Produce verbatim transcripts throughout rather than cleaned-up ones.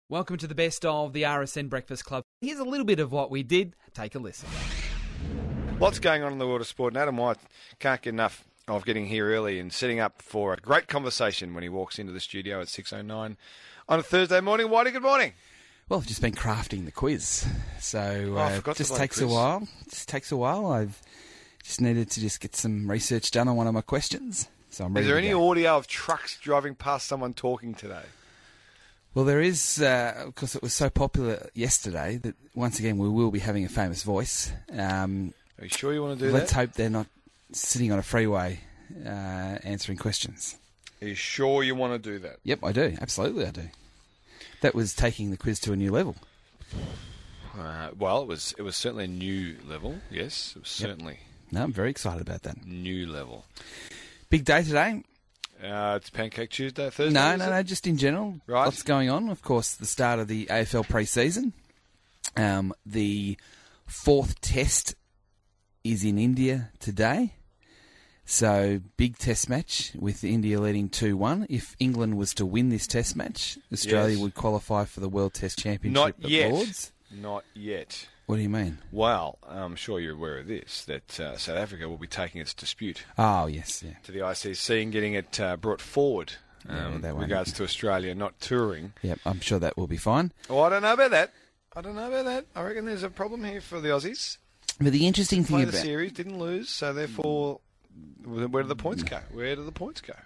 Welcome to the best of the R S N Breakfast Club. Here's a little bit of what we did. Take a listen. Lots going on in the world of sport, and Adam White can't get enough of getting here early and setting up for a great conversation when he walks into the studio at six oh nine on a Thursday morning. Whitey, good morning. Well, I've just been crafting the quiz, so Oh, I uh, forgot just the takes quiz. a while. Just takes a while. I've just needed to just get some research done on one of my questions. So I'm ready Is there to any go. audio of trucks driving past someone talking today? Well, there is, uh, because it was so popular yesterday that once again we will be having a famous voice. Um, Are you sure you want to do let's that? hope they're not sitting on a freeway uh, answering questions. Are you sure you want to do that? Yep, I do. Absolutely, I do. That was taking the quiz to a new level. Uh, well, it was it was certainly a new level. Yes, it was Yep. certainly No, I'm very excited about that. new level. Big day today. Uh, it's Pancake Tuesday, Thursday. No, is no, it? no, just in general. Right. What's going on? Of course, the start of the A F L pre-season. Um, the fourth test is in India today. So, big test match with India leading two one. If England was to win this test match, Australia Yes. would qualify for the World Test Championship Not at yet. Lords. Not yet. What do you mean? Well, I'm sure you're aware of this, that uh, South Africa will be taking its dispute Oh, yes, yeah. to the I C C and getting it uh, brought forward Yeah, um, they won't. regards to Australia not touring. Yep, I'm sure that will be fine. Well, I don't know about that. I don't know about that. I reckon there's a problem here for the Aussies. But the interesting thing Played the about... series, didn't lose, so therefore, where do the points go? Where do the points go?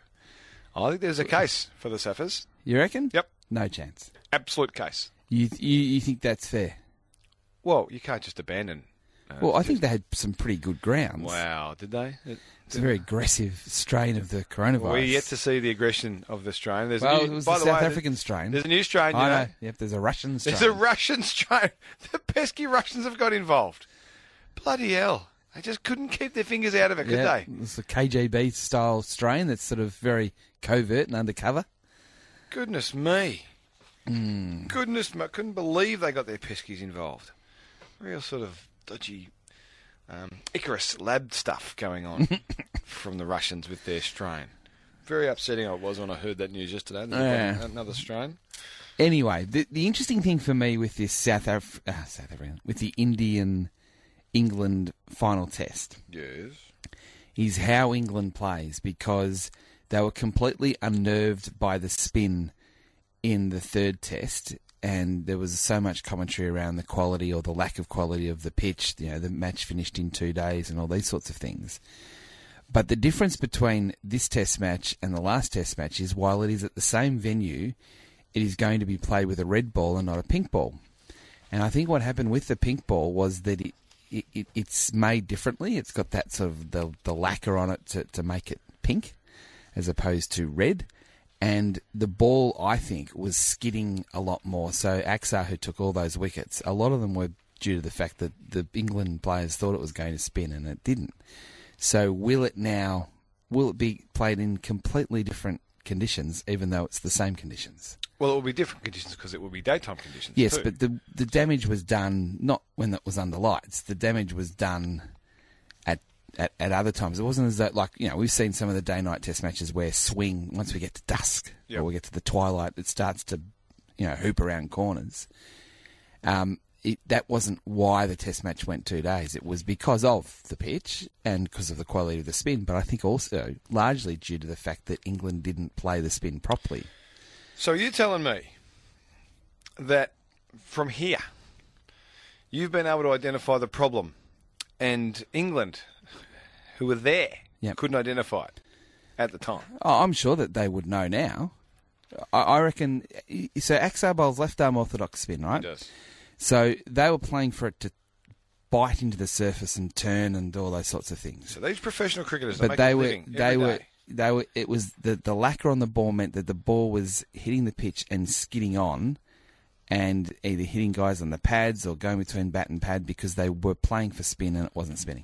I think there's a case for the Saffers. You reckon? Yep. No chance. Absolute case. You, you, you think that's fair? Well, you can't just abandon. Uh, Well, I just- think they had some pretty good grounds. Wow, did they? It- It's a very aggressive strain of the coronavirus. We're yet to see the aggression of the strain. There's well, a new, it was by the, the South way, African strain. There's a new strain, you I know. know. Yep, there's a Russian strain. There's a Russian strain. The pesky Russians have got involved. Bloody hell. They just couldn't keep their fingers out of it, could yeah, they? it's a K G B style strain that's sort of very covert and undercover. Goodness me. Hmm. Goodness me. I couldn't believe they got their peskies involved. Real sort of dodgy um, Icarus lab stuff going on from the Russians with their strain. Very upsetting I was when I heard that news yesterday. They've got Yeah. another strain. Anyway, the the interesting thing for me with this South Af- uh, South African with the Indian England final test Yes. is how England plays, because they were completely unnerved by the spin in the third test, and there was so much commentary around the quality or the lack of quality of the pitch. You know, the match finished in two days and all these sorts of things. But the difference between this test match and the last test match is, while it is at the same venue, it is going to be played with a red ball and not a pink ball. And I think what happened with the pink ball was that it, it, it it's made differently. It's got that sort of the, the lacquer on it to, to make it pink as opposed to red. And the ball, I think, was skidding a lot more. So Axar, who took all those wickets, a lot of them were due to the fact that the England players thought it was going to spin and it didn't. So will it now, will it be played in completely different conditions, even though it's the same conditions? Well, it will be different conditions because it will be daytime conditions. Yes, too. but the the damage was done not when it was under lights. The damage was done at, at, at other times. It wasn't as though, like, you know, we've seen some of the day-night test matches where swing, once we get to dusk Yep. or we get to the twilight, it starts to, you know, hoop around corners. Um, it, that wasn't why the test match went two days. It was because of the pitch and because of the quality of the spin, but I think also largely due to the fact that England didn't play the spin properly. So you're telling me that from here, you've been able to identify the problem, and England, who were there, Yep. couldn't identify it at the time. Oh, I'm sure that they would know now. I, I reckon. So Axar bowls left arm orthodox spin, right? It does. So they were playing for it to bite into the surface and turn and all those sorts of things. So these professional cricketers, they But make they a were, living they every were, day. they were. It was the the lacquer on the ball meant that the ball was hitting the pitch and skidding on, and either hitting guys on the pads or going between bat and pad because they were playing for spin and it wasn't spinning.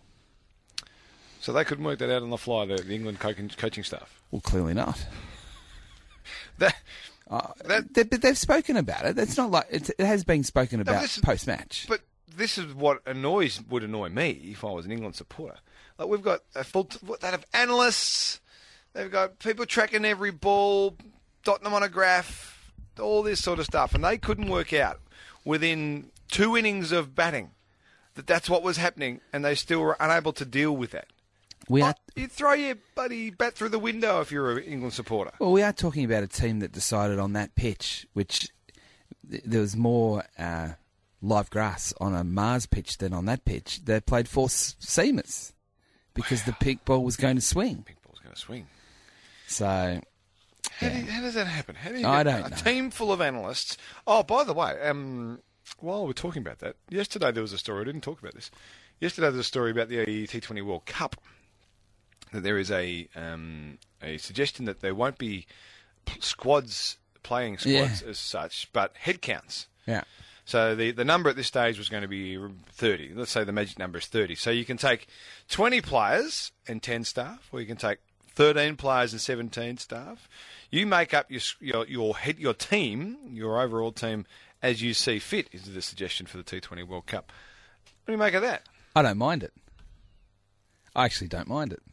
So they couldn't work that out on the fly, the, the England coaching, coaching staff. Well, clearly not. That, Uh, That- they, but they've spoken about it. It's not like it's, it has been spoken about this is- post match. but this is what annoys would annoy me if I was an England supporter. Like, we've got a full t- they have analysts, they've got people tracking every ball, dotting them on a graph, all this sort of stuff, and they couldn't work out within two innings of batting that that's what was happening, and they still were unable to deal with that. We are, Oh, you throw your buddy bat through the window if you're an England supporter. well, we are talking about a team that decided on that pitch, which th- there was more uh, live grass on a Mars pitch than on that pitch. They played four s- seamers because the pink ball was going to swing. Pink ball's going to swing. So, How, yeah. do you, how does that happen? How do you I get don't a know. team full of analysts? Oh, by the way, um, while we're talking about that, yesterday there was a story. I didn't talk about this. Yesterday there was a story about the T twenty World Cup. That there is a um, a suggestion that there won't be p- squads playing squads Yeah. as such, but head counts. yeah. So the, the number at this stage was going to be thirty. Let's say the magic number is thirty. So you can take twenty players and ten staff, or you can take thirteen players and seventeen staff. You make up your your your head your team, your overall team, as you see fit. Is the suggestion for the T twenty World Cup? What do you make of that? I don't mind it. I actually don't mind it.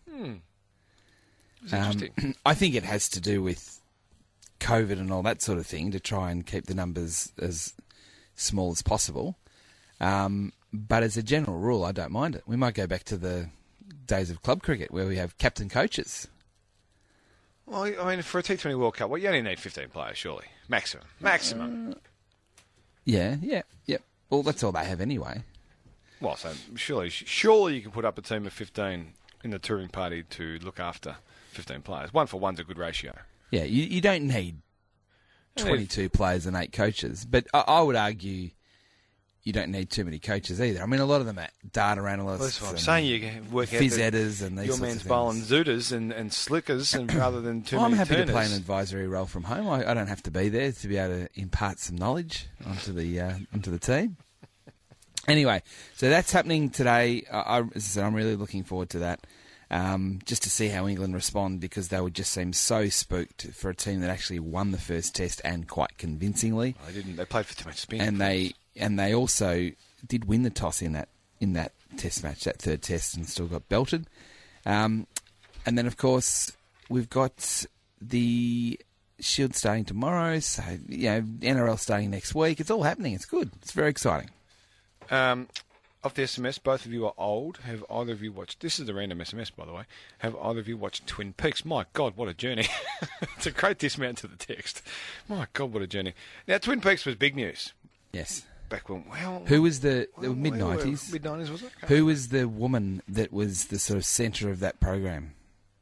It's Um, interesting. I think it has to do with COVID and all that sort of thing to try and keep the numbers as small as possible. Um, but as a general rule, I don't mind it. We might go back to the days of club cricket where we have captain coaches. Well, I mean, for a T twenty World Cup, well, you only need fifteen players, surely, maximum, maximum. Yeah, yeah, yeah. Well, that's all they have anyway. Well, so surely, surely you can put up a team of fifteen in the touring party to look after fifteen players. One for one's a good ratio. Yeah, you, you don't need twenty-two players and eight coaches. But I, I would argue you don't need too many coaches either. I mean, a lot of them are data analysts. Well, that's what I'm and saying. You can work out phys that editors and these your sorts man's of things. bowling zooters and, and slickers, and rather than too Well, I'm many happy to play an turners. advisory role from home. I, I don't have to be there to be able to impart some knowledge onto the uh, onto the team. Anyway, so that's happening today. I, I, as I said, I'm really looking forward to that, um, just to see how England respond, because they would just seem so spooked for a team that actually won the first test and quite convincingly, They didn't. They played for too much spin. and they and they also did win the toss in that in that test match, that third test, and still got belted. Um, and then, of course, we've got the Shield starting tomorrow. So, you know, N R L starting next week. It's all happening. It's good. It's very exciting. Um, off the S M S, both of you are old. Have either of you watched... This is a random S M S, by the way. Have either of you watched Twin Peaks? My God, what a journey. It's a great dismount to the text. My God, what a journey. Now, Twin Peaks was big news. Yes. Back when... Well, Who was the, the well, mid nineties? Mid nineties, was it? Who was the woman that was the sort of centre of that program?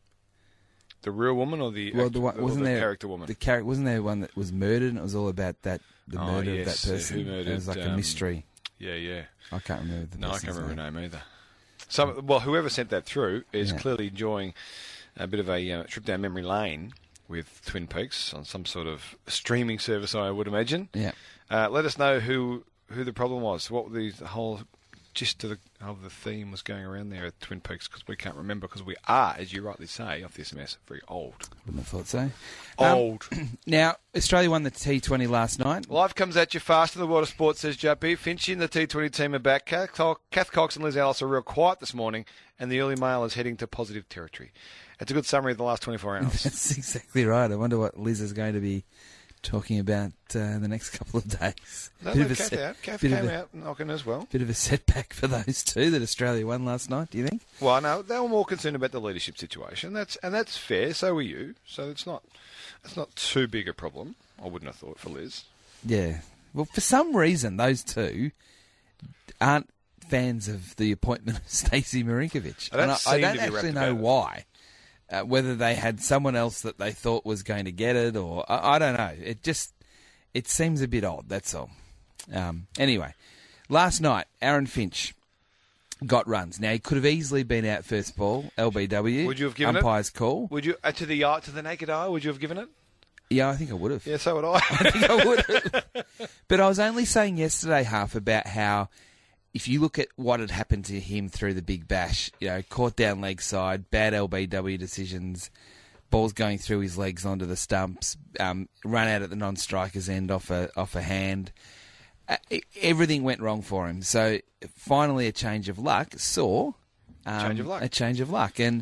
The real woman or the, Well, act- the one, or wasn't the there character woman? The character wasn't there one that was murdered, and it was all about that the Oh, murder yes, of that uh, person. who murdered, it was like a um, mystery. Yeah, yeah. I can't remember the No, I person's can't remember name. her name either. So, well, whoever sent that through is Yeah. clearly enjoying a bit of a uh, trip down memory lane with Twin Peaks on some sort of streaming service, I would imagine. Yeah. Uh, let us know who who the problem was, what the, the whole gist of the, of the theme was going around there at Twin Peaks, because we can't remember, because we are, as you rightly say, off the S M S, very old. Wouldn't have thought so. Um, Old. Now, Australia won the T twenty last night. Life comes at you fast in the world of sports, says J P. Finchie and the T twenty team are back. Kath, Cox- Kath Cox and Liz Ellis are real quiet this morning, and the early mail is heading to positive territory. It's a good summary of the last twenty-four hours. That's exactly right. I wonder what Liz is going to be talking about uh, the next couple of days. No, Bit no, of a Kath set- out. Kath bit of came a- out knocking as well. Bit of a setback for those two that Australia won last night, do you think? Well, no, they were more concerned about the leadership situation. That's and that's fair. So were you. So it's not it's not too big a problem. I wouldn't have thought for Liz. Yeah. Well, for some reason, those two aren't fans of the appointment of Stacey Marinkovic. They don't And I, I seem don't to be actually wrapped know about it. why. Uh, whether they had someone else that they thought was going to get it, or I, I don't know. It just it seems a bit odd. That's all. Um, anyway, last night Aaron Finch got runs. Now he could have easily been out first ball. L B W. Would you have given it? umpire's call? Would you uh, to the eye, to the naked eye? Would you have given it? Yeah, I think I would have. Yeah, so would I. I think I would have. But I was only saying yesterday, Half, about how if you look at what had happened to him through the Big Bash, you know, caught down leg side, bad L B W decisions, balls going through his legs onto the stumps, um, run out at the non-striker's end off a off a hand. Uh, e- everything went wrong for him. So finally, a change of luck saw um, Change of luck. a change of luck, and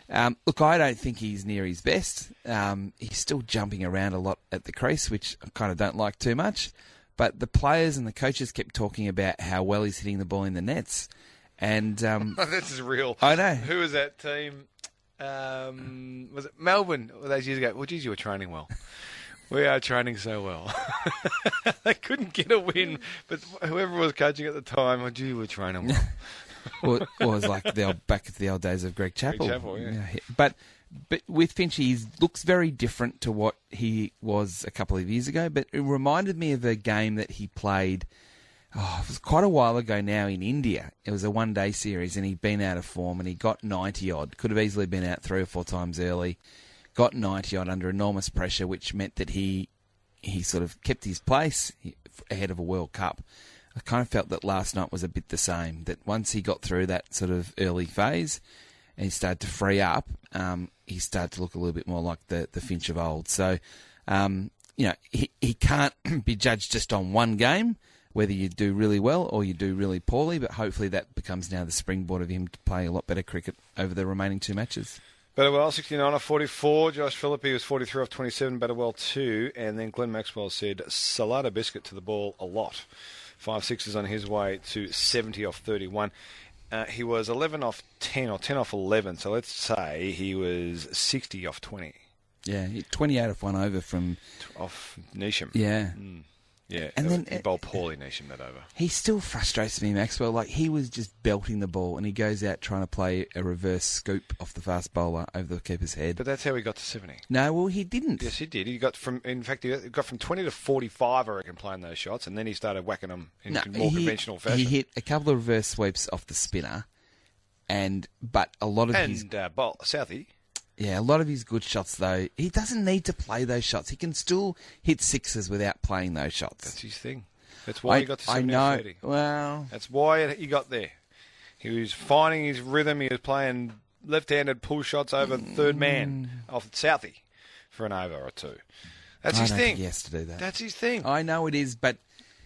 Um, look, I don't think he's near his best. Um, he's still jumping around a lot at the crease, which I kind of don't like too much. But the players and the coaches kept talking about how well he's hitting the ball in the nets. And um, this is real. I know. Who was that team? Um, was it Melbourne all those years ago? Well, geez, you were training well. We are training so well. They couldn't get a win, but whoever was coaching at the time, oh, gee, we're training well. Well, it was like the old, back to the old days of Greg Chappell. Greg Chappell, yeah. Yeah, But but with Finch, he looks very different to what he was a couple of years ago. But it reminded me of a game that he played, oh, it was quite a while ago now in India. It was a one-day series, and he'd been out of form, and he got ninety-odd. Could have easily been out three or four times early. Got ninety-odd under enormous pressure, which meant that he he sort of kept his place ahead of a World Cup. I kind of felt that last night was a bit the same, that once he got through that sort of early phase and he started to free up, um, he started to look a little bit more like the, the Finch of old. So, um, you know, he, he can't be judged just on one game, whether you do really well or you do really poorly, but hopefully that becomes now the springboard of him to play a lot better cricket over the remaining two matches. Betterwell, sixty-nine off forty-four. Josh Philippi was forty-three off twenty-seven. Betterwell, two. And then Glenn Maxwell said Salada Biscuit to the ball a lot. Five sixes on his way to seventy off thirty-one. Uh, he was eleven off ten or ten off eleven. So let's say he was sixty off twenty. Yeah, twenty-eight off one over from... Off Neesham. Yeah. Mm. Yeah, and then he bowled poorly, Neesham, that over. He still frustrates me, Maxwell. Like, he was just belting the ball, and he goes out trying to play a reverse scoop off the fast bowler over the keeper's head. But that's how he got to seventy. No, well, he didn't. Yes, he did. He got from, in fact, he got from twenty to forty-five, I reckon, playing those shots, and then he started whacking them in no, more he, conventional fashion. He hit a couple of reverse sweeps off the spinner, and but a lot of and, his... And uh, bowl, Southie. Yeah, a lot of his good shots, though, he doesn't need to play those shots. He can still hit sixes without playing those shots. That's his thing. That's why I, he got to I seventy know. thirty. Well, that's why he got there. He was finding his rhythm. He was playing left-handed pull shots over mm. third man off Southie for an over or two. That's I his don't thing. Think he has to do that. That's his thing. I know it is, but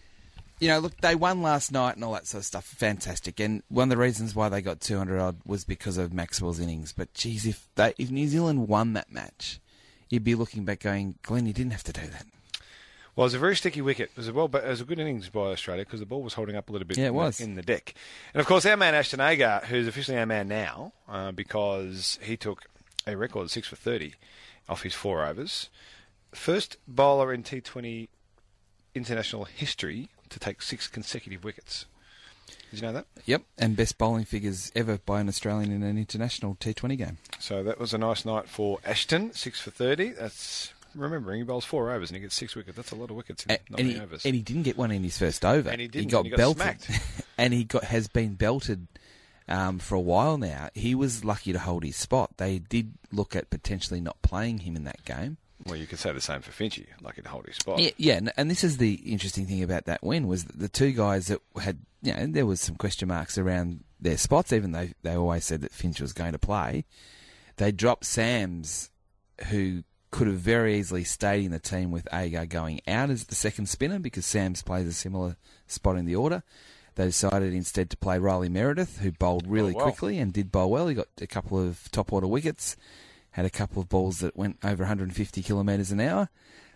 you know, look, they won last night and all that sort of stuff. Fantastic, and one of the reasons why they got two hundred odd was because of Maxwell's innings. But geez, if they, if New Zealand won that match, you'd be looking back going, Glenn, you didn't have to do that. Well, it was a very sticky wicket. It was a well, but it was a good innings by Australia because the ball was holding up a little bit yeah, it in, was. The, in the deck. And of course, our man Ashton Agar, who's officially our man now, uh, because he took a record six for thirty off his four overs. First bowler in T twenty international history to take six consecutive wickets. Did you know that? Yep, and best bowling figures ever by an Australian in an international T twenty game. So that was a nice night for Ashton, six for thirty. That's... Remembering, he bowls four overs and he gets six wickets. That's a lot of wickets in and, not and many he, overs. And he didn't get one in his first over. And he didn't. He got, and he got belted. Smacked. And he got has been belted um, for a while now. He was lucky to hold his spot. They did look at potentially not playing him in that game. Well, you could say the same for Finchy, lucky to hold his spot. Yeah, yeah, and this is the interesting thing about that win was that the two guys that had, you know, there was some question marks around their spots, even though they always said that Finch was going to play. They dropped Sams, who could have very easily stayed in the team with Agar going out as the second spinner because Sams plays a similar spot in the order. They decided instead to play Riley Meredith, who bowled really oh, well. quickly and did bowl well. He got a couple of top-order wickets, had a couple of balls that went over one hundred fifty kilometres an hour.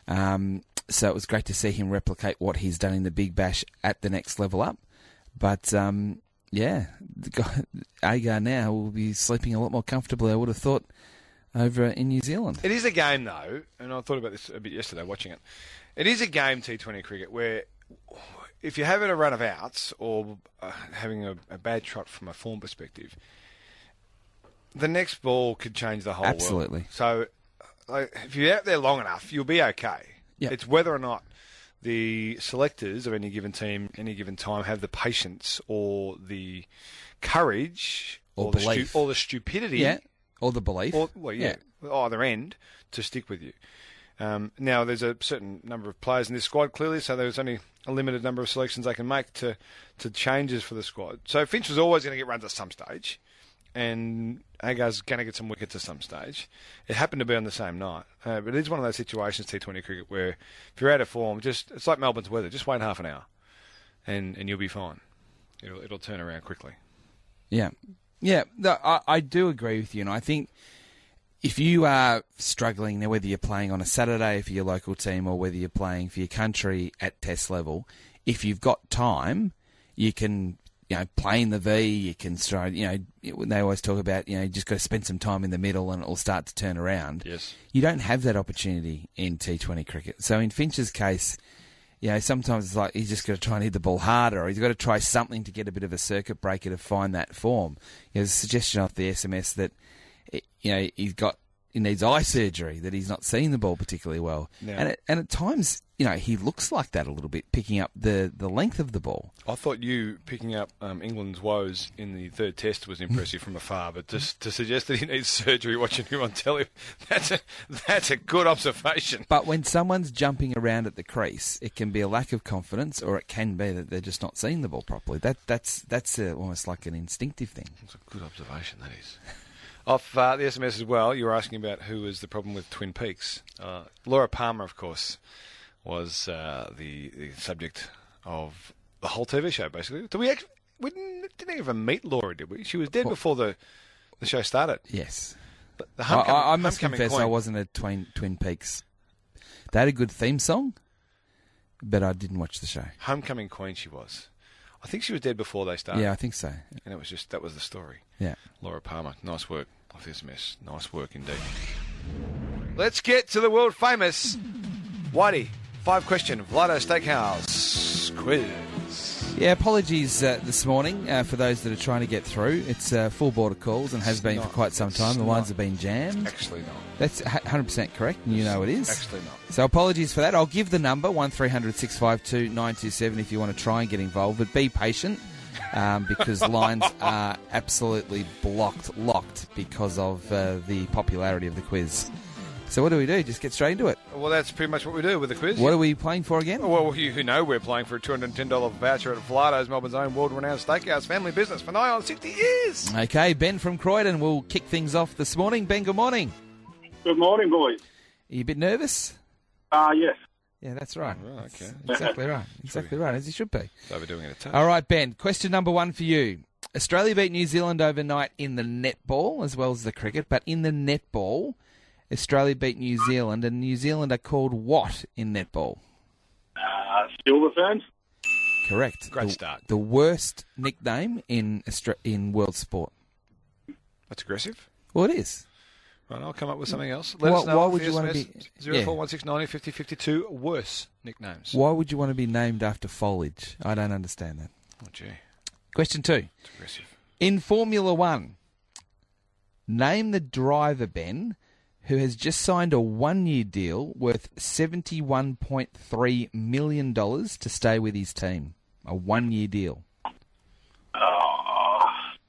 Um, so it was great to see him replicate what he's done in the Big Bash at the next level up. But, um, yeah, the guy, Agar now will be sleeping a lot more comfortably, I would have thought, over in New Zealand. It is a game, though, and I thought about this a bit yesterday watching it. It is a game, T twenty cricket, where if you're having a run of outs or uh, having a, a bad trot from a form perspective, the next ball could change the whole Absolutely. world. So like, if you're out there long enough, you'll be okay. Yep. It's whether or not the selectors of any given team, any given time, have the patience or the courage or, or, belief. The, stu- or the stupidity. Yeah. Or the belief. Or, well, yeah, yeah. either end to stick with you. Um, now, there's a certain number of players in this squad, clearly, so there's only a limited number of selections they can make to, to changes for the squad. So Finch was always going to get runs at some stage, and Agar's going to get some wickets at some stage. It happened to be on the same night. Uh, but it is one of those situations, T twenty cricket, where if you're out of form, just it's like Melbourne's weather. Just wait half an hour, and, and you'll be fine. It'll, it'll turn around quickly. Yeah. Yeah, no, I, I do agree with you, and I think If you are struggling, now whether you're playing on a Saturday for your local team or whether you're playing for your country at test level, if you've got time, you can, you know, play in the V, you can start, you know, they always talk about, you know, you just got to spend some time in the middle and it'll start to turn around. Yes. You don't have that opportunity in T twenty cricket. So in Finch's case, you know, sometimes it's like he's just got to try and hit the ball harder, or he's got to try something to get a bit of a circuit breaker to find that form. You know, there's a suggestion off the S M S that, you know, he's got, he needs eye surgery, that he's not seeing the ball particularly well. Yeah. And, it, and at times, you know, he looks like that a little bit, picking up the, the length of the ball. I thought you picking up um, England's woes in the third test was impressive from afar, but just to suggest that he needs surgery watching him on telly, that's a, that's a good observation. But when someone's jumping around at the crease, it can be a lack of confidence, or it can be that they're just not seeing the ball properly. That That's that's a, almost like an instinctive thing. That's a good observation, that is. Off uh, the S M S as well, you were asking about who was the problem with Twin Peaks. Uh, Laura Palmer, of course, was uh, the, the subject of the whole T V show, basically. Did we actually, we didn't, didn't even meet Laura, did we? She was dead before the, the show started. Yes. But the I, homecoming, I, I must homecoming confess queen, I wasn't a Twin, Twin Peaks. They had a good theme song, but I didn't watch the show. Homecoming queen she was. I think she was dead before they started. Yeah, I think so. And it was just, that was the story. Yeah. Laura Palmer, nice work off the S M S. Nice work indeed. Let's get to the world famous Whitey. Five question Vlado Steakhouse quiz. Yeah, apologies uh, this morning uh, for those that are trying to get through. It's uh, full border calls and has been not, for quite some time. The not. lines have been jammed. Actually not. That's one hundred percent correct, and you know it is. Actually not. So apologies for that. I'll give the number, one three hundred six five two nine two seven, if you want to try and get involved. But be patient, um, because lines are absolutely blocked, locked, because of uh, the popularity of the quiz. So what do we do? Just get straight into it. Well, that's pretty much what we do with the quiz. What are we playing for again? Well, you who know we're playing for a two hundred ten dollars voucher at Vlado's, Melbourne's own world-renowned steakhouse, family business for nigh on sixty years. Okay, Ben from Croydon will kick things off this morning. Ben, good morning. Good morning, boys. Are you a bit nervous? Uh, yes. Yeah, that's right. Oh, okay. Exactly right. Exactly right, as you should be. So we're doing it a touch. All right, Ben. Question number one for you. Australia beat New Zealand overnight in the netball as well as the cricket, but in the netball, Australia beat New Zealand, and New Zealand are called what in netball? Uh, Silver Ferns. Correct. Great the, start. The worst nickname in Austra- in world sport. That's aggressive. Well, it is. Right, I'll come up with something else. Let Why- us know why off would the you wanna S M S, be- zero yeah. four one six nine zero five zero five two worse nicknames. Why would you want to be named after foliage? I don't understand that. Oh, gee. Question two. It's aggressive. In Formula One, name the driver, Ben, who has just signed a one-year deal worth seventy-one point three million dollars to stay with his team. A one-year deal. Uh, uh,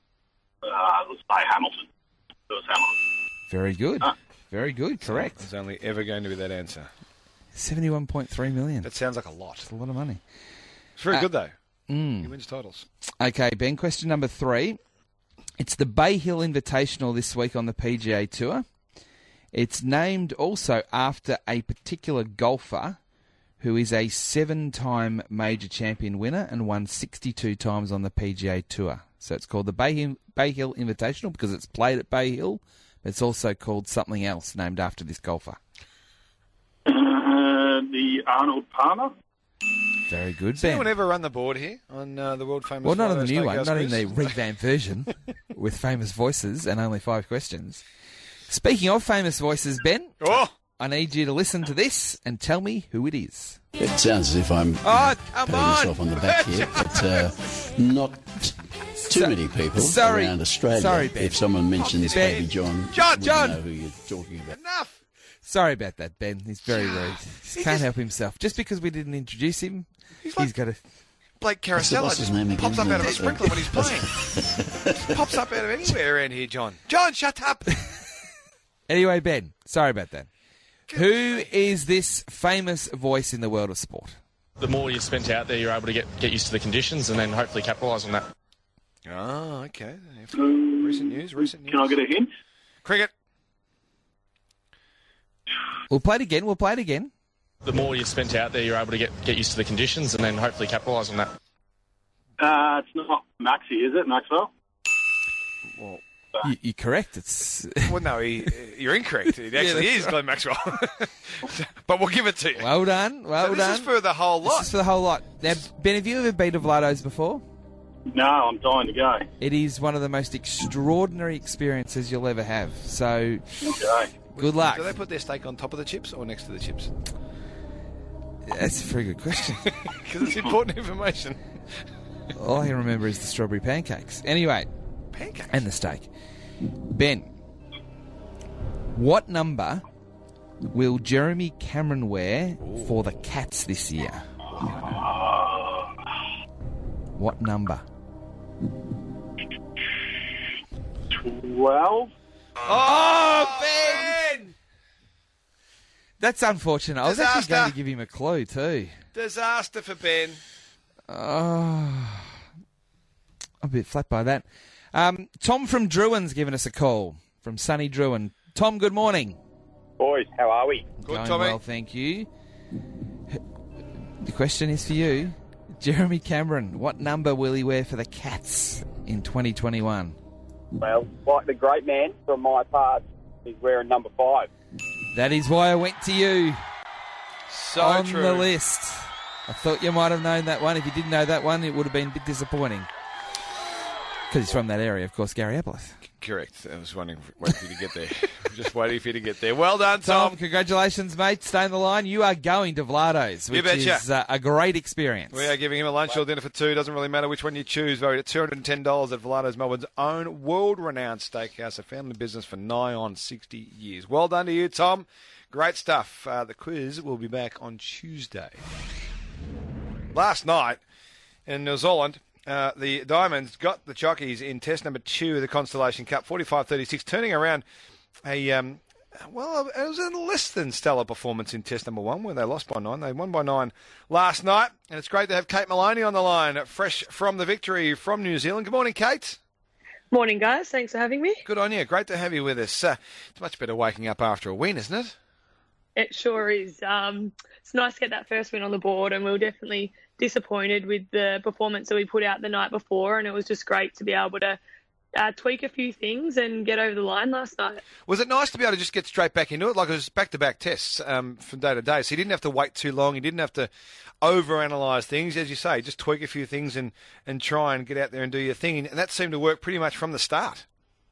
let's say Hamilton. It was Hamilton. Very good. Very good. Correct. There's only ever going to be that answer. seventy-one point three million That sounds like a lot. That's a lot of money. It's very Uh, good, though. Mm. He wins titles. Okay, Ben, question number three. It's the Bay Hill Invitational this week on the P G A Tour. It's named also after a particular golfer who is a seven-time major champion winner and won sixty-two times on the P G A Tour. So it's called the Bay Hill, Bay Hill Invitational because it's played at Bay Hill, but it's also called something else named after this golfer. Uh, the Arnold Palmer. Very good, Does Ben. anyone ever run the board here on uh, the world famous? Well, not on the Vlado new one, Steakhouse not in quiz? the revamped version with famous voices and only five questions. Speaking of famous voices, Ben, Oh, I need you to listen to this and tell me who it is. It sounds as if I'm oh come patting on! myself on the back here, but uh, not too So- many people sorry. around Australia. Sorry, Ben. If someone mentions Ben. Baby John, John, wouldn't John. know who you're talking about. Enough. Sorry about that, Ben. He's very rude. He he can't just- help himself. Just because we didn't introduce him, He's he's like got to... Blake What's the Caracella. boss's Just name again? pops up out of a Uh, sprinkler when he's playing. Just pops up out of anywhere around here, John. John, shut up. Anyway, Ben, sorry about that. Who is this famous voice in the world of sport? The more you spent out there, you're able to get, get used to the conditions and then hopefully capitalise on that. Oh, okay. Recent news, recent news. Can I get a hint? Cricket. We'll play it again. We'll play it again. The more you spent out there, you're able to get, get used to the conditions and then hopefully capitalise on that. Uh, it's not Maxi, is it, Maxwell? Well, You, you're correct. It's Well, no, he, you're incorrect. It actually that's is Glenn Maxwell. But we'll give it to you. well done. Well so this done. is for the whole lot. This is for the whole lot. Now, Ben, have you ever been to Vlado's before? No, I'm dying to go. It is one of the most extraordinary experiences you'll ever have. So, Okay. good luck. Do they put their steak on top of the chips or next to the chips? That's a very good question. Because it's important information. All I can remember is the strawberry pancakes. Anyway, Pancakes. and the steak. Ben, what number will Jeremy Cameron wear for the Cats this year? What number? Twelve. Oh, Ben! That's unfortunate. I was actually Disaster. going to give him a clue too. Disaster for Ben. Oh, I'm a bit flat by that. Um, Tom from Druin's given us a call from sunny Druin. Tom, good morning. Boys, how are we? Good, Going Tommy. well, thank you. The question is for you. Jeremy Cameron, what number will he wear for the Cats in twenty twenty-one? Well, like the great man from my part, he's wearing number five. That is why I went to you So on true. the list. I thought you might have known that one. If you didn't know that one, it would have been a bit disappointing. Because he's from that area, of course, Gary Ableth. Correct. I was waiting for, waiting for you to get there. Just waiting for you to get there. Well done, Tom, Tom. congratulations, mate. Stay in the line. You are going to Vlado's, You which betcha. is uh, a great experience. We are giving him a lunch or dinner for two. Doesn't really matter which one you choose. Voted at two hundred ten dollars at Vlado's, Melbourne's own world-renowned steakhouse, a family business for nigh on sixty years. Well done to you, Tom. Great stuff. Uh, the quiz will be back on Tuesday. Last night in New Zealand, uh, the Diamonds got the Chockies in test number two of the Constellation Cup, forty-five thirty-six, turning around a, um, well, it was a less than stellar performance in test number one, where they lost by nine. They won by nine last night, and it's great to have Kate Maloney on the line, fresh from the victory from New Zealand. Good morning, Kate. Morning, guys. Thanks for having me. Good on you. Great to have you with us. Uh, it's much better waking up after a win, isn't it? It sure is. Um, it's nice to get that first win on the board, and we were definitely disappointed with the performance that we put out the night before, and it was just great to be able to uh, tweak a few things and get over the line last night. Was it nice to be able to just get straight back into it? Like, it was back-to-back tests um, from day to day, so you didn't have to wait too long. You didn't have to overanalyze things. As you say, just tweak a few things and, and try and get out there and do your thing. And that seemed to work pretty much from the start.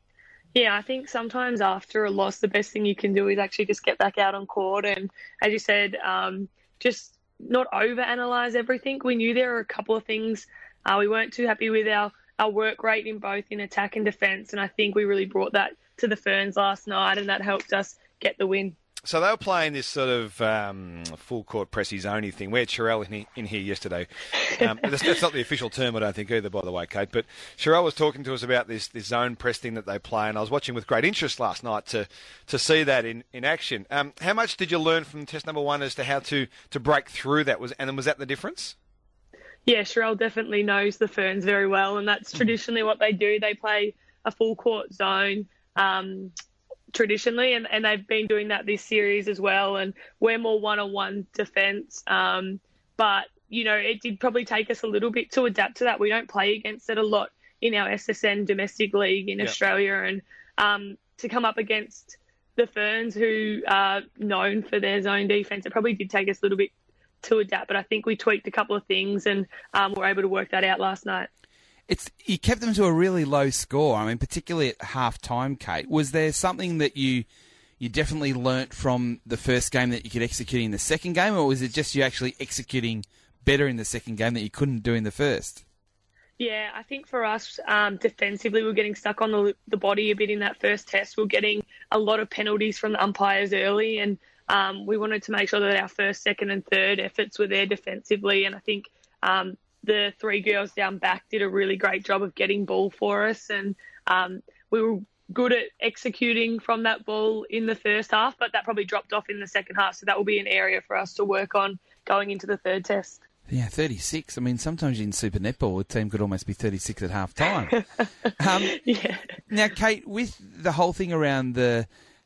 Yeah, I think sometimes after a loss, the best thing you can do is actually just get back out on court and, as you said, um, just not overanalyze everything. We knew there were a couple of things. Uh, we weren't too happy with our, our work rate in both in attack and defence, and I think we really brought that to the Ferns last night, and that helped us get the win. So they were playing this sort of um, full-court pressy zoney thing. We had Sherelle in, he- in here yesterday. Um, that's, that's not the official term, I don't think, either, by the way, Kate. But Sherelle was talking to us about this, this zone press thing that they play, and I was watching with great interest last night to, to see that in, in action. Um, how much did you learn from test number one as to how to, to break through that? Was And was that the difference? Yeah, Sherelle definitely knows the Ferns very well, and that's traditionally what they do. They play a full-court zone um traditionally, and, and they've been doing that this series as well, and we're more one-on-one defence, um, but, you know, it did probably take us a little bit to adapt to that. We don't play against it a lot in our S S N domestic league in Yep. Australia, and um, to come up against the Ferns, who are known for their zone defence, it probably did take us a little bit to adapt, but I think we tweaked a couple of things and um, were able to work that out last night. It's you kept them to a really low score. I mean, particularly at half time, Kate. Was there something that you you definitely learnt from the first game that you could execute in the second game, or was it just you actually executing better in the second game that you couldn't do in the first? Yeah, I think for us, um, defensively, we're getting stuck on the, the body a bit in that first test. We're getting a lot of penalties from the umpires early, and um, we wanted to make sure that our first, second and third efforts were there defensively, and I think um, the three girls down back did a really great job of getting ball for us, and um, we were good at executing from that ball in the first half, but that probably dropped off in the second half, so that will be an area for us to work on going into the third test. Yeah, thirty-six. I mean, sometimes in Super Netball, a team could almost be thirty-six at half time. um, Yeah. Now, Kate, with the whole thing around the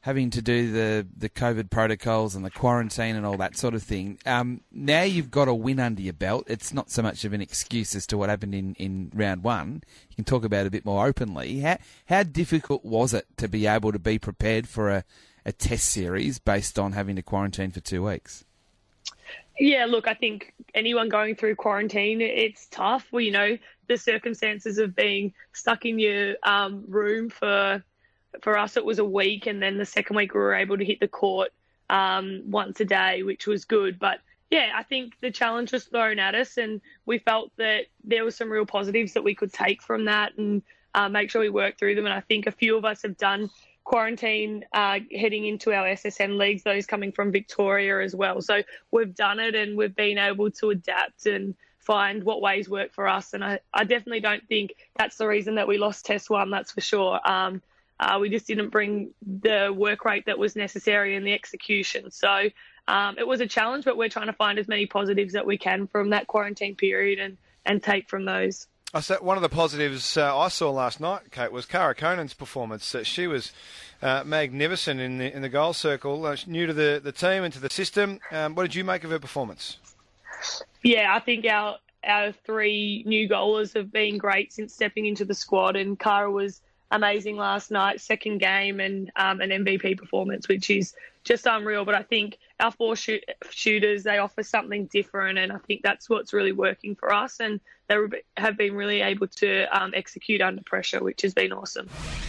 having to do the, the COVID protocols and the quarantine and all that sort of thing. Um, now you've got a win under your belt. It's not so much of an excuse as to what happened in, in round one. You can talk about it a bit more openly. How, how difficult was it to be able to be prepared for a, a test series based on having to quarantine for two weeks? Yeah, look, I think anyone going through quarantine, it's tough. Well, you know, the circumstances of being stuck in your um, room for... For us, it was a week, and then the second week we were able to hit the court um, once a day, which was good. But, yeah, I think the challenge was thrown at us, and we felt that there were some real positives that we could take from that and uh, make sure we work through them. And I think a few of us have done quarantine uh, heading into our S S N leagues, those coming from Victoria as well. So we've done it, and we've been able to adapt and find what ways work for us. And I, I definitely don't think that's the reason that we lost Test one, that's for sure. Um, Uh, we just didn't bring the work rate that was necessary in the execution. So um, it was a challenge, but we're trying to find as many positives that we can from that quarantine period and, and take from those. I said one of the positives uh, I saw last night, Kate, was Cara Conan's performance. Uh, she was uh, magnificent in the in the goal circle. Uh, new to the, the team and to the system. Um, what did you make of her performance? Yeah, I think our our three new goalers have been great since stepping into the squad, and Cara was amazing last night, second game, and um, an M V P performance, which is just unreal. But I think our four shoot- shooters, they offer something different, and I think that's what's really working for us. And they have been really able to um, execute under pressure, which has been awesome.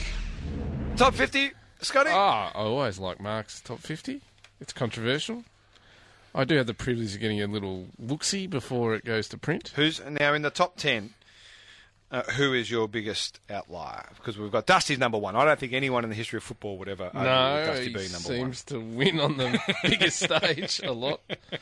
Top fifty, Scotty? Ah, I always like Mark's top fifty. It's controversial. I do have the privilege of getting a little look-see before it goes to print. Who's now in the top ten? Uh, who is your biggest outlier? Because we've got Dusty's number one. I don't think anyone in the history of football would ever argue no, with Dusty he being number seems one. to win on the biggest stage a lot.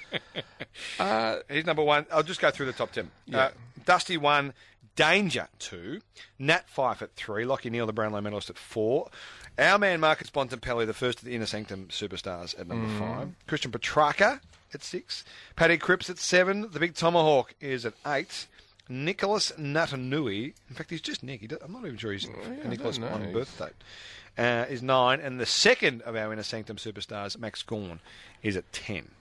Uh, He's number one. I'll just go through the top ten. Yeah. Uh, Dusty one, Danger two, Nat Fife at three, Lockie Neal, the Brownlow medalist, at four. Our man Marcus Bontempelli, the first of the Inner Sanctum superstars, at number mm. five. Christian Petrarca at six. Paddy Cripps at seven. The Big Tomahawk is at eight. Nicholas Natanui, in fact, he's just Nick. He does, I'm not even sure he's oh, yeah, Nicholas on birth date. Uh, is nine, and the second of our Inner Sanctum superstars, Max Gawn, is at ten.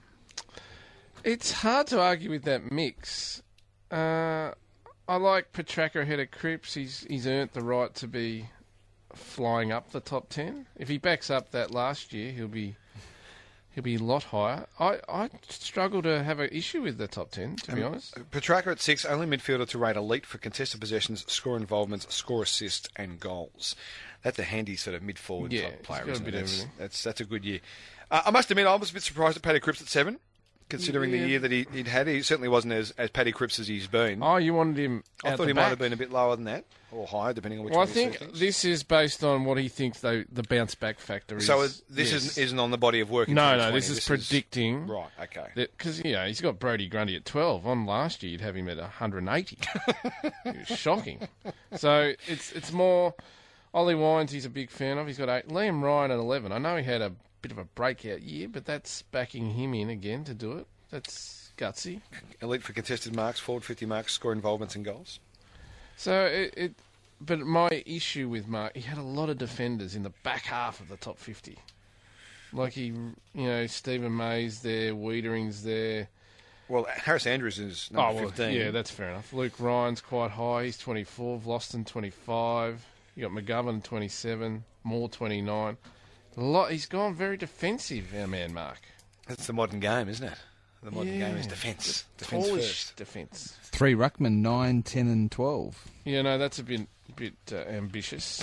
It's hard to argue with that mix. Uh, I like Petrarca ahead of Cripps. He's he's earned the right to be flying up the top ten. If he backs up that last year, he'll be he'll be a lot higher. I, I struggle to have an issue with the top ten, to be um, honest. Petrarca at six, only midfielder to rate elite for contested possessions, score involvements, score assists, and goals. That's a handy sort of mid-forward yeah, type player, got isn't a bit it? of That's, everything. that's, that's a good year. Uh, I must admit, I was a bit surprised at Paddy Cripps at seven, considering yeah. the year that he, he'd had. He certainly wasn't as, as Paddy Cripps as he's been. Oh, you wanted him I out thought the he back. might have been a bit lower than that, or higher, depending on which Well, I way you see think things. this is based on what he thinks they, the bounce-back factor is. So it, this yes. isn't, isn't on the body of work in No, twenty no, twenty. this is this predicting. Is, right, okay. Because, you know, he's got Brody Grundy at twelve. On last year, you'd have him at one hundred eighty. It was shocking. So it's it's more... Ollie Wines, he's a big fan of. He's got eight. Liam Ryan at eleven. I know he had a bit of a breakout year, but that's backing him in again to do it. That's gutsy. Elite for contested marks, forward fifty marks, score involvements and goals. So it, it... But my issue with Mark, he had a lot of defenders in the back half of the top fifty. Like he, you know, Stephen May's there, Wiedering's there. Well, Harris Andrews is number oh, well, fifteen. Yeah, that's fair enough. Luke Ryan's quite high. He's twenty-four. Vlosten, twenty-five. You got McGovern, twenty-seven. Moore, twenty-nine. A lot. He's gone very defensive, our man Mark. That's the modern game, isn't it? The modern yeah. game is defence. Defence Tallish first. defence. Three ruckmen, nine, ten, and twelve. Yeah, no, that's a bit bit uh, ambitious.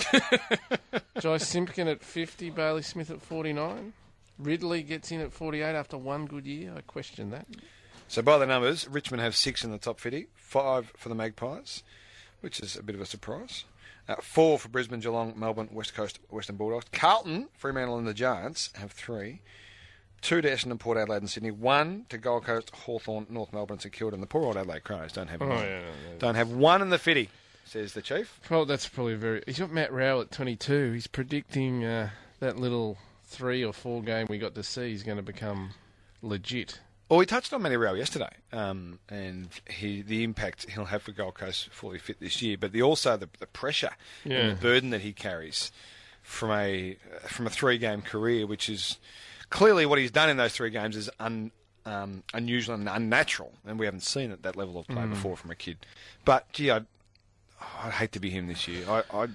Joyce Simpkin at fifty. Bailey Smith at forty-nine. Ridley gets in at forty-eight after one good year. I question that. So by the numbers, Richmond have six in the top fifty, five for the Magpies, which is a bit of a surprise. Uh, four for Brisbane, Geelong, Melbourne, West Coast, Western Bulldogs. Carlton, Fremantle and the Giants have three. Two to Essendon, Port Adelaide and Sydney. One to Gold Coast, Hawthorn, North Melbourne, St Kilda. And the poor old Adelaide Crows don't have Oh, one. yeah, yeah. Don't have one in the fitty, says the Chief. Well, that's probably very... He's got Matt Rowell at twenty-two. He's predicting uh, that little three or four game we got to see is going to become legit. Well, we touched on Matty Rowell yesterday, um, and he, the impact he'll have for Gold Coast fully fit this year, but the, also the, the pressure Yeah. and the burden that he carries from a from a three game career, which is clearly what he's done in those three games is un, um, unusual and unnatural, and we haven't seen it that level of play Mm. before from a kid. But gee, I'd, I'd hate to be him this year. I I,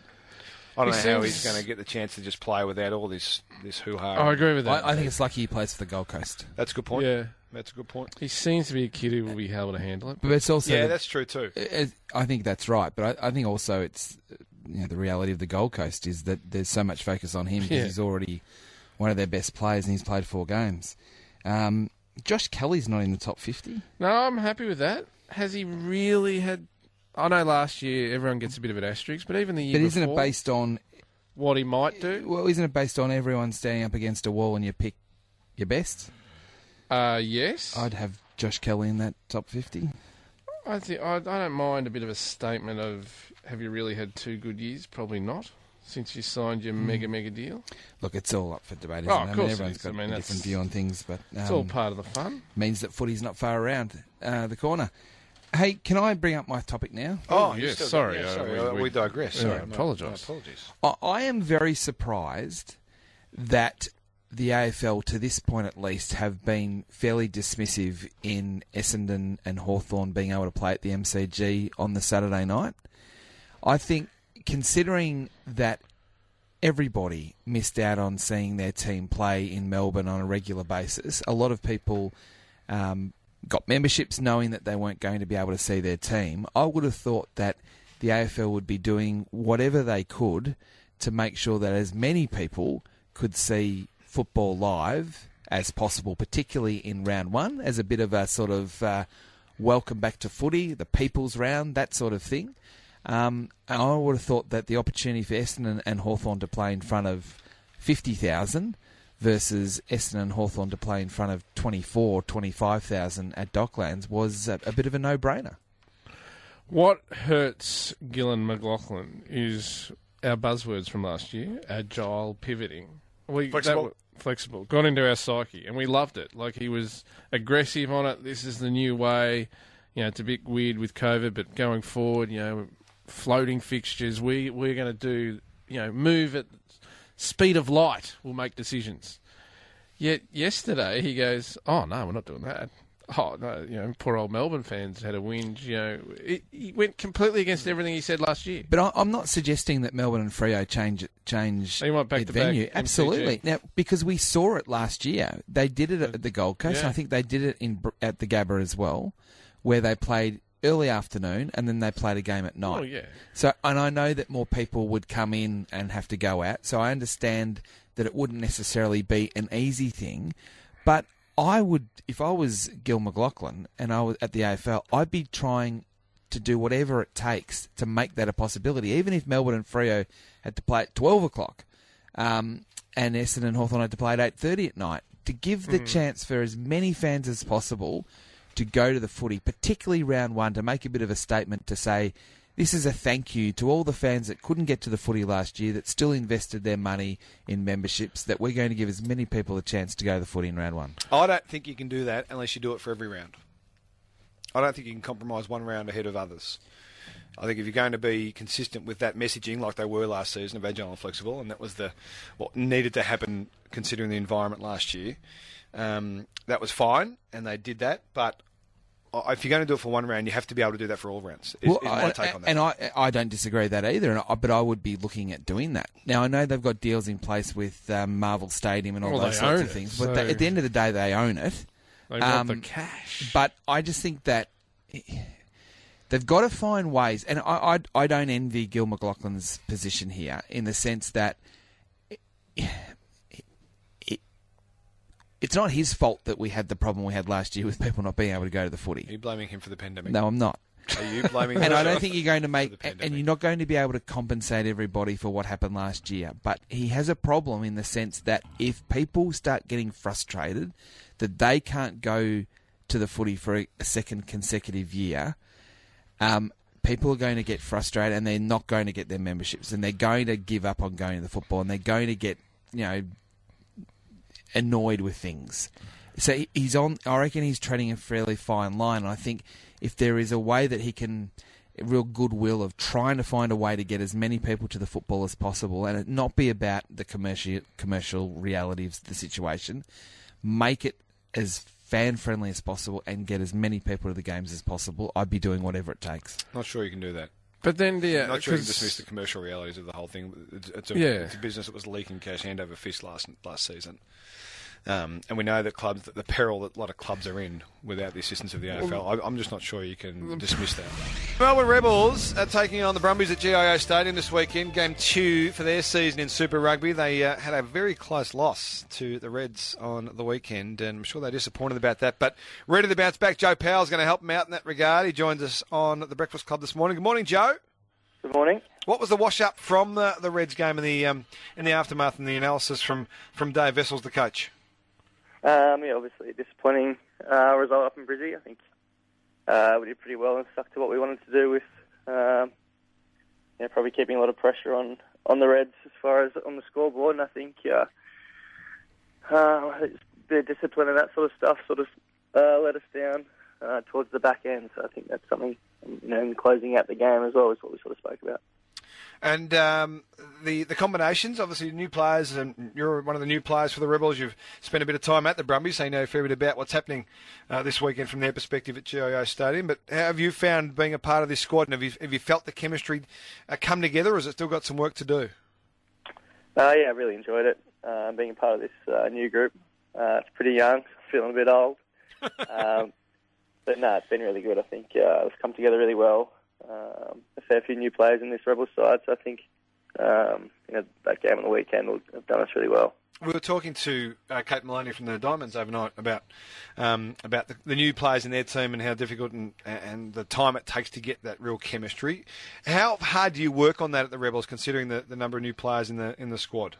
I don't He know how seems- he's going to get the chance to just play without all this this hoo ha. I agree with that. I, I think it's lucky he plays for the Gold Coast. That's a good point. Yeah. That's a good point. He seems to be a kid who will be able to handle it. But it's also Yeah, the- that's true too. it- I think that's right, but I, I think also it's you know, the reality of the Gold Coast is that there's so much focus on him because Yeah. he's already one of their best players and he's played four games. Um, Josh Kelly's not in the top fifty. No, I'm happy with that. Has he really had... I know last year everyone gets a bit of an asterisk, but even the year But isn't before, it based on what he might do? well, isn't it based on everyone standing up against a wall and you pick your best? Uh, yes. I'd have Josh Kelly in that top fifty. I think I, I don't mind a bit of a statement of, have you really had two good years? Probably not, since you signed your mega, mega deal. Look, it's all up for debate, isn't Oh, it? of I mean, course it everyone's is. got I mean, a that's- different view on things, but um, It's all part of the fun. means that footy's not far around uh, the corner. Hey, can I bring up my topic now? Oh, yes, you still- sorry, yeah, uh, sorry. we- uh, we- we, digress. yeah, Sorry, I my- apologise. my apologies. I, I am very surprised that the A F L, to this point at least, have been fairly dismissive in Essendon and Hawthorn being able to play at the M C G on the Saturday night. I think, considering that everybody missed out on seeing their team play in Melbourne on a regular basis, a lot of people um, got memberships knowing that they weren't going to be able to see their team. I would have thought that the A F L would be doing whatever they could to make sure that as many people could see football live as possible, particularly in round one, as a bit of a sort of uh, welcome back to footy, the people's round, that sort of thing. Um, and I would have thought that the opportunity for Essendon and Hawthorn to play in front of fifty thousand versus Essendon and Hawthorn to play in front of twenty-four, twenty-five thousand at Docklands was a, a bit of a no-brainer. What hurts Gillan McLaughlin is our buzzwords from last year: agile, pivoting. We, Flexible. that- flexible. Got into our psyche, and we loved it. Like, he was aggressive on it. This is the new way. You know, it's a bit weird with COVID, but going forward, you know, floating fixtures. We we're going to do, you know, move at speed of light. We'll make decisions. Yet yesterday he goes, "Oh no, we're not doing that." Oh no, you know, poor old Melbourne fans had a whinge. You know, it, he went completely against everything he said last year. But I, I'm not suggesting that Melbourne and Freo change change They want back their to back venue. M C G. Absolutely. Now, because we saw it last year, they did it at the Gold Coast. Yeah. And I think they did it in Br- at the Gabba as well, where they played early afternoon and then they played a game at night. Oh yeah. So, and I know that more people would come in and have to go out. So I understand that it wouldn't necessarily be an easy thing, but I would, if I was Gil McLaughlin and I was at the A F L, I'd be trying to do whatever it takes to make that a possibility. Even if Melbourne and Freo had to play at twelve o'clock, um, and Essendon and Hawthorn had to play at eight thirty at night, to give the Mhm. chance for as many fans as possible to go to the footy, particularly round one, to make a bit of a statement to say, this is a thank you to all the fans that couldn't get to the footy last year, that still invested their money in memberships, that we're going to give as many people a chance to go to the footy in round one. I don't think you can do that unless you do it for every round. I don't think you can compromise one round ahead of others. I think if you're going to be consistent with that messaging like they were last season of agile and flexible, and that was the what needed to happen considering the environment last year, um, that was fine, and they did that. But if you're going to do it for one round, you have to be able to do that for all rounds. Is, Well, is my I- take on that. And I, I don't disagree with that either, and I, but I would be looking at doing that. Now, I know they've got deals in place with um, Marvel Stadium and all Well, those they sorts own of it, things, so- but they, at the end of the day, they own it. They want Um, the cash. But I just think that they've got to find ways, and I, I, I don't envy Gil McLaughlin's position here in the sense that it, it, it's not his fault that we had the problem we had last year with people not being able to go to the footy. Are you blaming him for the pandemic? No, I'm not. Are you blaming And I yourself don't think you're going to for make, the and pandemic? you're not going to be able to compensate everybody for what happened last year. But he has a problem in the sense that if people start getting frustrated that they can't go to the footy for a, a second consecutive year, um, people are going to get frustrated and they're not going to get their memberships and they're going to give up on going to the football and they're going to get, you know, annoyed with things. So he- he's on. I reckon he's treading a fairly fine line. And I think if there is a way that he can real goodwill of trying to find a way to get as many people to the football as possible and it not be about the commercial commercial reality of the situation. Make it as fan-friendly as possible and get as many people to the games as possible. I'd be doing whatever it takes. Not sure you can do that. But then, yeah, Not sure you can dismiss the commercial realities of the whole thing. It's, it's, a, Yeah. it's a business that was leaking cash hand over fist last last season. Um, and we know that clubs, that the peril that a lot of clubs are in without the assistance of the A F L. I, I'm just not sure you can dismiss that. Melbourne Rebels are taking on the Brumbies at G I O Stadium this weekend. Game two for their season in Super Rugby. They uh, had a very close loss to the Reds on the weekend, and I'm sure they're disappointed about that. But ready to bounce back. Joe Powell's going to help them out in that regard. He joins us on the Breakfast Club this morning. Good morning, Joe. Good morning. What was the wash-up from the, the Reds game in the um, in the aftermath and the analysis from, from Dave Vessels, the coach? Um, yeah, obviously a disappointing uh, result up in Brizzy. I think uh, we did pretty well and stuck to what we wanted to do with, um, yeah, probably keeping a lot of pressure on, on the Reds as far as on the scoreboard. And I think uh, uh, their discipline and that sort of stuff sort of uh, let us down uh, towards the back end. So I think that's something, you know, in closing out the game as well is what we sort of spoke about. And um, the the combinations, obviously new players, and you're one of the new players for the Rebels. You've spent a bit of time at the Brumbies, so you know a fair bit about what's happening uh, this weekend from their perspective at G I O Stadium. But how have you found being a part of this squad, and have you, have you felt the chemistry uh, come together, or has it still got some work to do? Uh, yeah, I really enjoyed it, uh, being a part of this uh, new group. Uh, it's pretty young, feeling a bit old. um, but no, it's been really good. I think uh, it's come together really well. Um, a fair few new players in this Rebels side, so I think um, you know, that game on the weekend will have done us really well. We were talking to uh, Kate Maloney from the Diamonds overnight about um, about the, the new players in their team and how difficult and, and the time it takes to get that real chemistry. How hard do you work on that at the Rebels, considering the, the number of new players in the in the squad?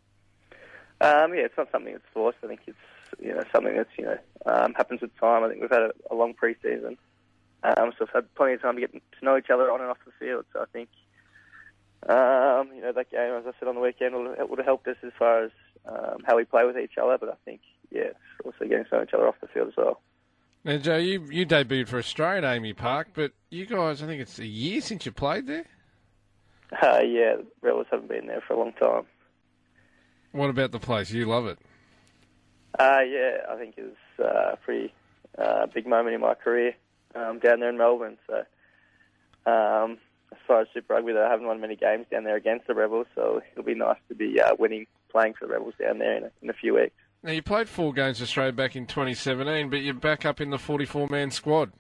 Um, yeah, it's not something that's forced. I think it's you know something that's you know um, happens with time. I think we've had a, a long pre-season. Um, so we've had plenty of time to get to know each other on and off the field. So I think, um, you know, that game, as I said on the weekend, would have helped us as far as um, how we play with each other. But I think, yeah, also getting to know each other off the field as well. Now, Joe, you, you debuted for Australia at Amy Park, but you guys, I think it's a year since you played there? Uh, yeah, the Rebels haven't been there for a long time. What about the place? You love it? Uh, yeah, I think it was uh, a pretty uh, big moment in my career. Um, down there in Melbourne, so um, as far as Super Rugby, though, I haven't won many games down there against the Rebels, so it'll be nice to be uh, winning, playing for the Rebels down there in a, in a few weeks. Now, you played four games for Australia back in twenty seventeen, but you're back up in the forty-four man squad.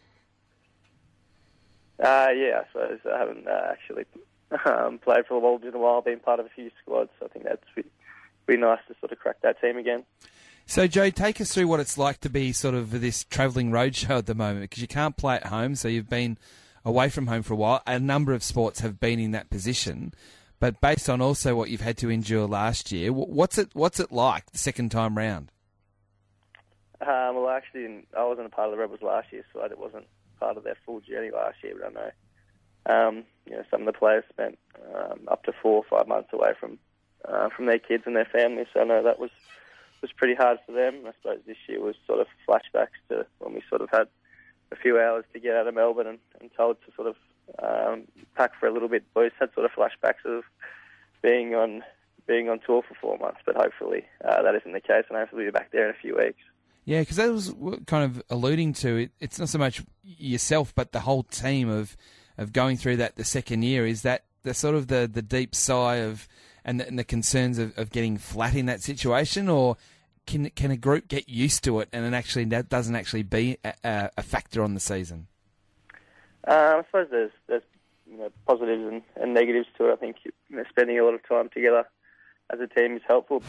Uh, yeah, I suppose I haven't uh, actually um, played for the World in a while, been part of a few squads, so I think that's be, be nice to sort of crack that team again. So, Joe, take us through what it's like to be sort of this travelling roadshow at the moment, because you can't play at home, so you've been away from home for a while. A number of sports have been in that position, but based on also what you've had to endure last year, what's it what's it like the second time round? Um, well, actually, I wasn't a part of the Rebels last year, so it wasn't part of their full journey last year, but I know um, you know some of the players spent um, up to four or five months away from uh, from their kids and their families, so I know that was was pretty hard for them. I suppose this year was sort of flashbacks to when we sort of had a few hours to get out of Melbourne and, and told to sort of um, pack for a little bit. Boys had sort of flashbacks of being on being on tour for four months, but hopefully uh, that isn't the case, and hopefully we'll be back there in a few weeks. Yeah, because that was kind of alluding to it. It's not so much yourself, but the whole team of of going through that the second year. Is that the sort of the, the deep sigh of and the, and the concerns of, of getting flat in that situation, or can can a group get used to it and it actually that doesn't actually be a, a factor on the season? Uh, I suppose there's there's you know positives and, and negatives to it. I think you know, spending a lot of time together as a team is helpful.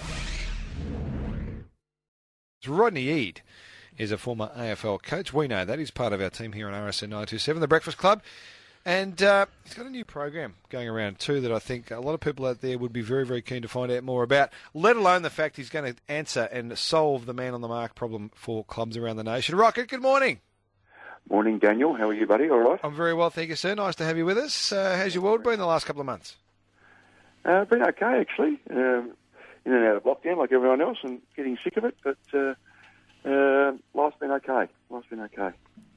Rodney Eade is a former A F L coach. We know that. He's part of our team here on R S N nine two seven, The Breakfast Club. And uh, he's got a new program going around too that I think a lot of people out there would be very, very keen to find out more about, let alone the fact he's going to answer and solve the man on the mark problem for clubs around the nation. Rocket, good morning. Morning, Daniel. How are you, buddy? All right? I'm very well, thank you, sir. Nice to have you with us. Uh, how's your world been the last couple of months? Uh, been okay, actually. Um, in and out of lockdown like everyone else and getting sick of it, but uh, uh, life's been okay. Life's been okay.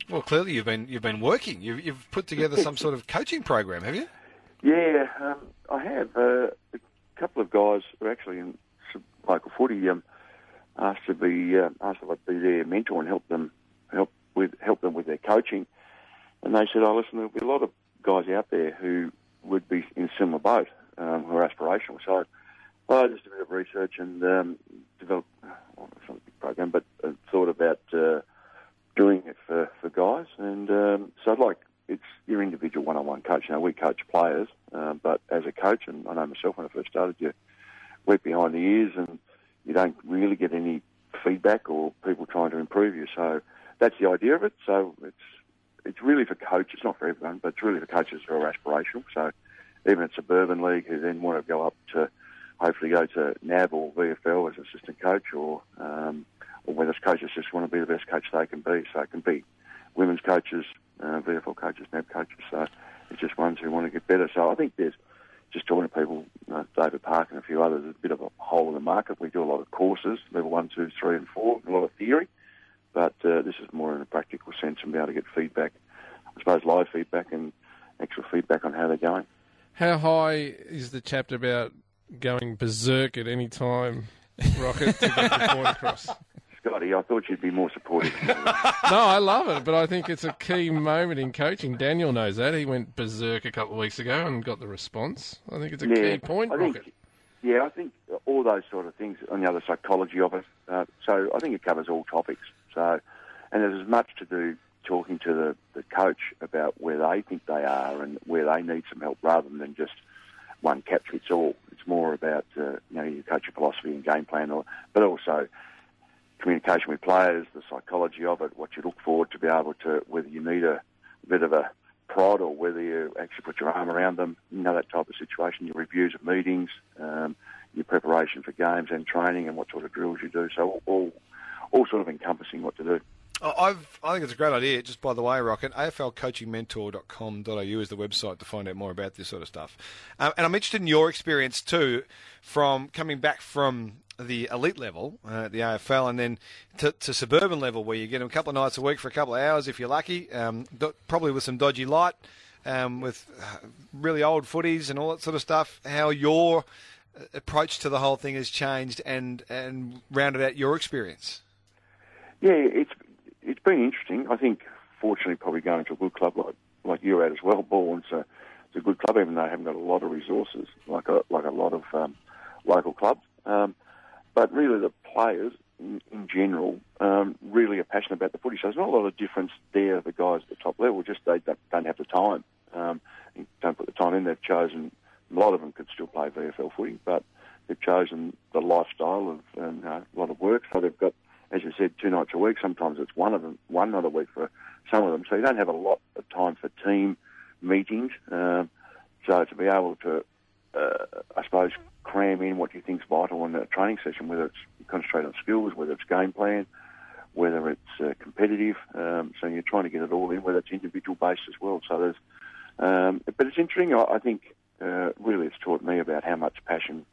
Well, clearly you've been you've been working. You've you've put together some sort of coaching program, have you? Yeah, um, I have. Uh, a couple of guys who are actually in some local footy um, asked to be uh, asked if I'd be their mentor and help them help with help them with their coaching. And they said, "Oh, listen, there'll be a lot of guys out there who would be in a similar boat, um, who are aspirational." So I just did a bit of research and um, developed, well, it's not a big program, but uh, thought about uh, doing it for, for guys. And um, so I'd like, it's your individual one-on-one coach. You know, we coach players, uh, but as a coach, and I know myself when I first started, you wet behind the ears and you don't really get any feedback or people trying to improve you. So that's the idea of it. So it's it's really for coaches, not for everyone, but it's really for coaches who are aspirational. So even at Suburban League, who then want to go up to hopefully go to N A B or V F L as assistant coach, or um, or whether it's coaches just want to be the best coach they can be. So it can be women's coaches, uh, V F L coaches, N A B coaches. So it's just ones who want to get better. So I think there's, just talking to people, uh, David Park and a few others, there's a bit of a hole in the market. We do a lot of courses, level one, two, three and four, a lot of theory. But uh, this is more in a practical sense and be able to get feedback, I suppose live feedback and actual feedback on how they're going. How high is the chapter about going berserk at any time, Rocket, to get the point across? Scotty, I thought you'd be more supportive. No, I love it, but I think it's a key moment in coaching. Daniel knows that. He went berserk a couple of weeks ago and got the response. I think it's a yeah, key point, I Rocket. think, yeah, I think all those sort of things on the other psychology of it. Uh, so I think it covers all topics. So, and there's as much to do talking to the, the coach about where they think they are and where they need some help rather than just one cap fits all. It's more about, uh, you know, your coaching philosophy and game plan, or, but also communication with players, the psychology of it, what you look for to be able to, whether you need a, a bit of a prod or whether you actually put your arm around them, you know, that type of situation, your reviews of meetings, um, your preparation for games and training and what sort of drills you do. So all, all sort of encompassing what to do. I've, I think it's a great idea. Just by the way, Rocket, A F L coaching mentor dot com dot a u is the website to find out more about this sort of stuff. Um, and I'm interested in your experience too, from coming back from the elite level, uh, the A F L, and then to, to suburban level, where you get them a couple of nights a week for a couple of hours if you're lucky, um, do, probably with some dodgy light, um, with uh, really old footies and all that sort of stuff. How your approach to the whole thing has changed and and rounded out your experience. Yeah, it's it's been interesting. I think, fortunately, probably going to a good club like like you're at as well, Baldwin's a, it's a good club, even though they haven't got a lot of resources like a like a lot of um, local clubs. Um, but really, the players in, in general um, really are passionate about the footy. So there's not a lot of difference there. The guys at the top level just they don't, don't have the time. Um, don't put the time in. They've chosen. A lot of them could still play V F L footy, but they've chosen the lifestyle of and, uh, a lot of work. So they've got, as you said, two nights a week. Sometimes it's one of them, one night a week for some of them. So you don't have a lot of time for team meetings. Um, so to be able to, uh, I suppose, cram in what you think's vital in a training session, whether it's concentrate on skills, whether it's game plan, whether it's uh, competitive. Um, so you're trying to get it all in, whether it's individual based as well. So there's, um, but it's interesting. I, I think uh, really it's taught me about how much passion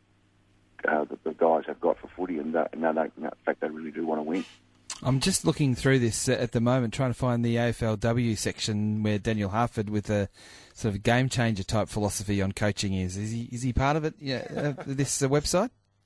Uh, that the guys have got for footy, and that, and that, in fact, they really do want to win. I'm just looking through this at the moment, trying to find the A F L W section where Daniel Harford, with a sort of game changer type philosophy on coaching, is. Is he? Is he part of it? Yeah, uh, this uh, website.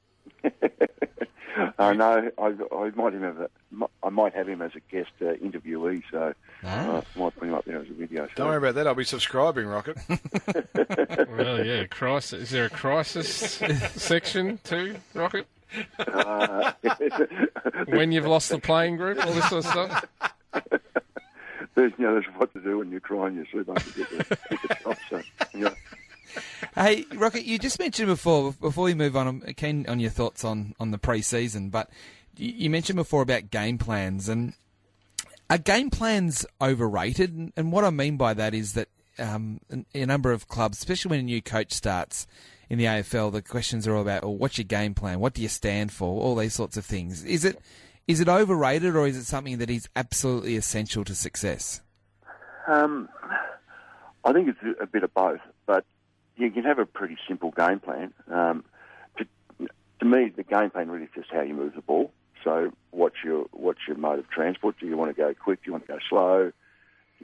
I know. I, I might have a, I might have him as a guest uh, interviewee, so ah. uh, I might put him up there as a video. Don't worry about that. I'll be subscribing, Rocket. Well, yeah, crisis. Is there a crisis section too, Rocket? Uh, when you've lost the playing group, all this sort of stuff. There's, you know, there's what to do when you cry in your sleep after you get the, get the shot. So, you know. Hey, Rocket, you just mentioned before, before we move on, I'm keen on your thoughts on, on the pre-season, but you mentioned before about game plans, and are game plans overrated? And what I mean by that is that um, a number of clubs, especially when a new coach starts in the A F L, the questions are all about, oh, what's your game plan? What do you stand for? All these sorts of things. Is it is it overrated, or is it something that is absolutely essential to success? Um, I think it's a bit of both, but you can have a pretty simple game plan. Um, to, to me, the game plan really is just how you move the ball. So what's your what's your mode of transport? Do you want to go quick? Do you want to go slow?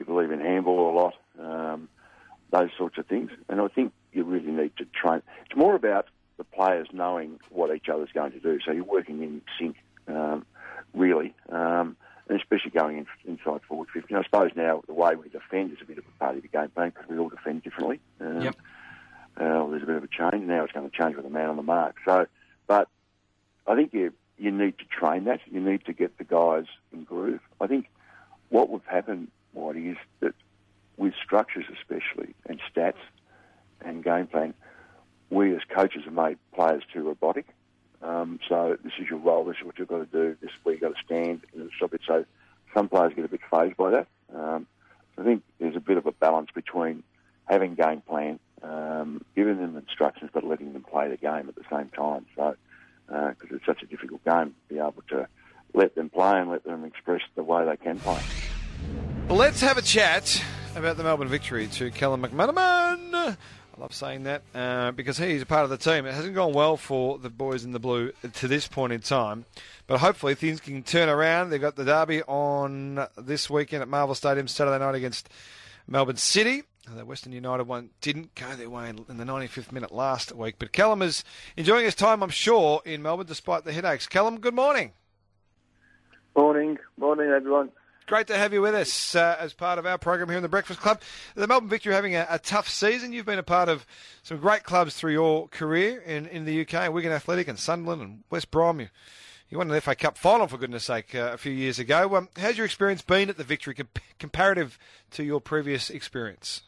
you believe in handball a lot, um, those sorts of things. And I think you really need to train. It's more about the players knowing what each other's going to do. So you're working in sync, um, really, um, and especially going in, inside forward fifty. And I suppose now the way we defend is a bit of a part of the game plan because we all defend differently. Um, Yep. Uh, there's a bit of a change. Now it's going to change with a man on the mark. So, but I think you you need to train that. You need to get the guys in groove. I think what would happen, Whitey, is that with structures especially and stats and game plan, we as coaches have made players too robotic. Um, so this is your role, this is what you've got to do, this is where you've got to stand and stop it. So some players get a bit phased by that. Um, I think there's a bit of a balance between having game plan, um, giving them instructions, but letting them play the game at the same time. So, because uh, it's such a difficult game, be able to let them play and let them express the way they can play. Well, let's have a chat about the Melbourne victory to Callum McManaman. I love saying that uh, because he's a part of the team. It hasn't gone well for the boys in the blue to this point in time, but hopefully things can turn around. They've got the derby on this weekend at Marvel Stadium, Saturday night against Melbourne City. The Western United one didn't go their way in the ninety-fifth minute last week, but Callum is enjoying his time, I'm sure, in Melbourne despite the headaches. Callum, good morning. Morning. Morning, everyone. Great to have you with us uh, as part of our program here in the Breakfast Club. The Melbourne Victory having a, a tough season. You've been a part of some great clubs through your career in, in the U K, Wigan Athletic and Sunderland and West Brom. You, you won an F A Cup final, for goodness sake, uh, a few years ago. Um, how's your experience been at the Victory comp- comparative to your previous experience?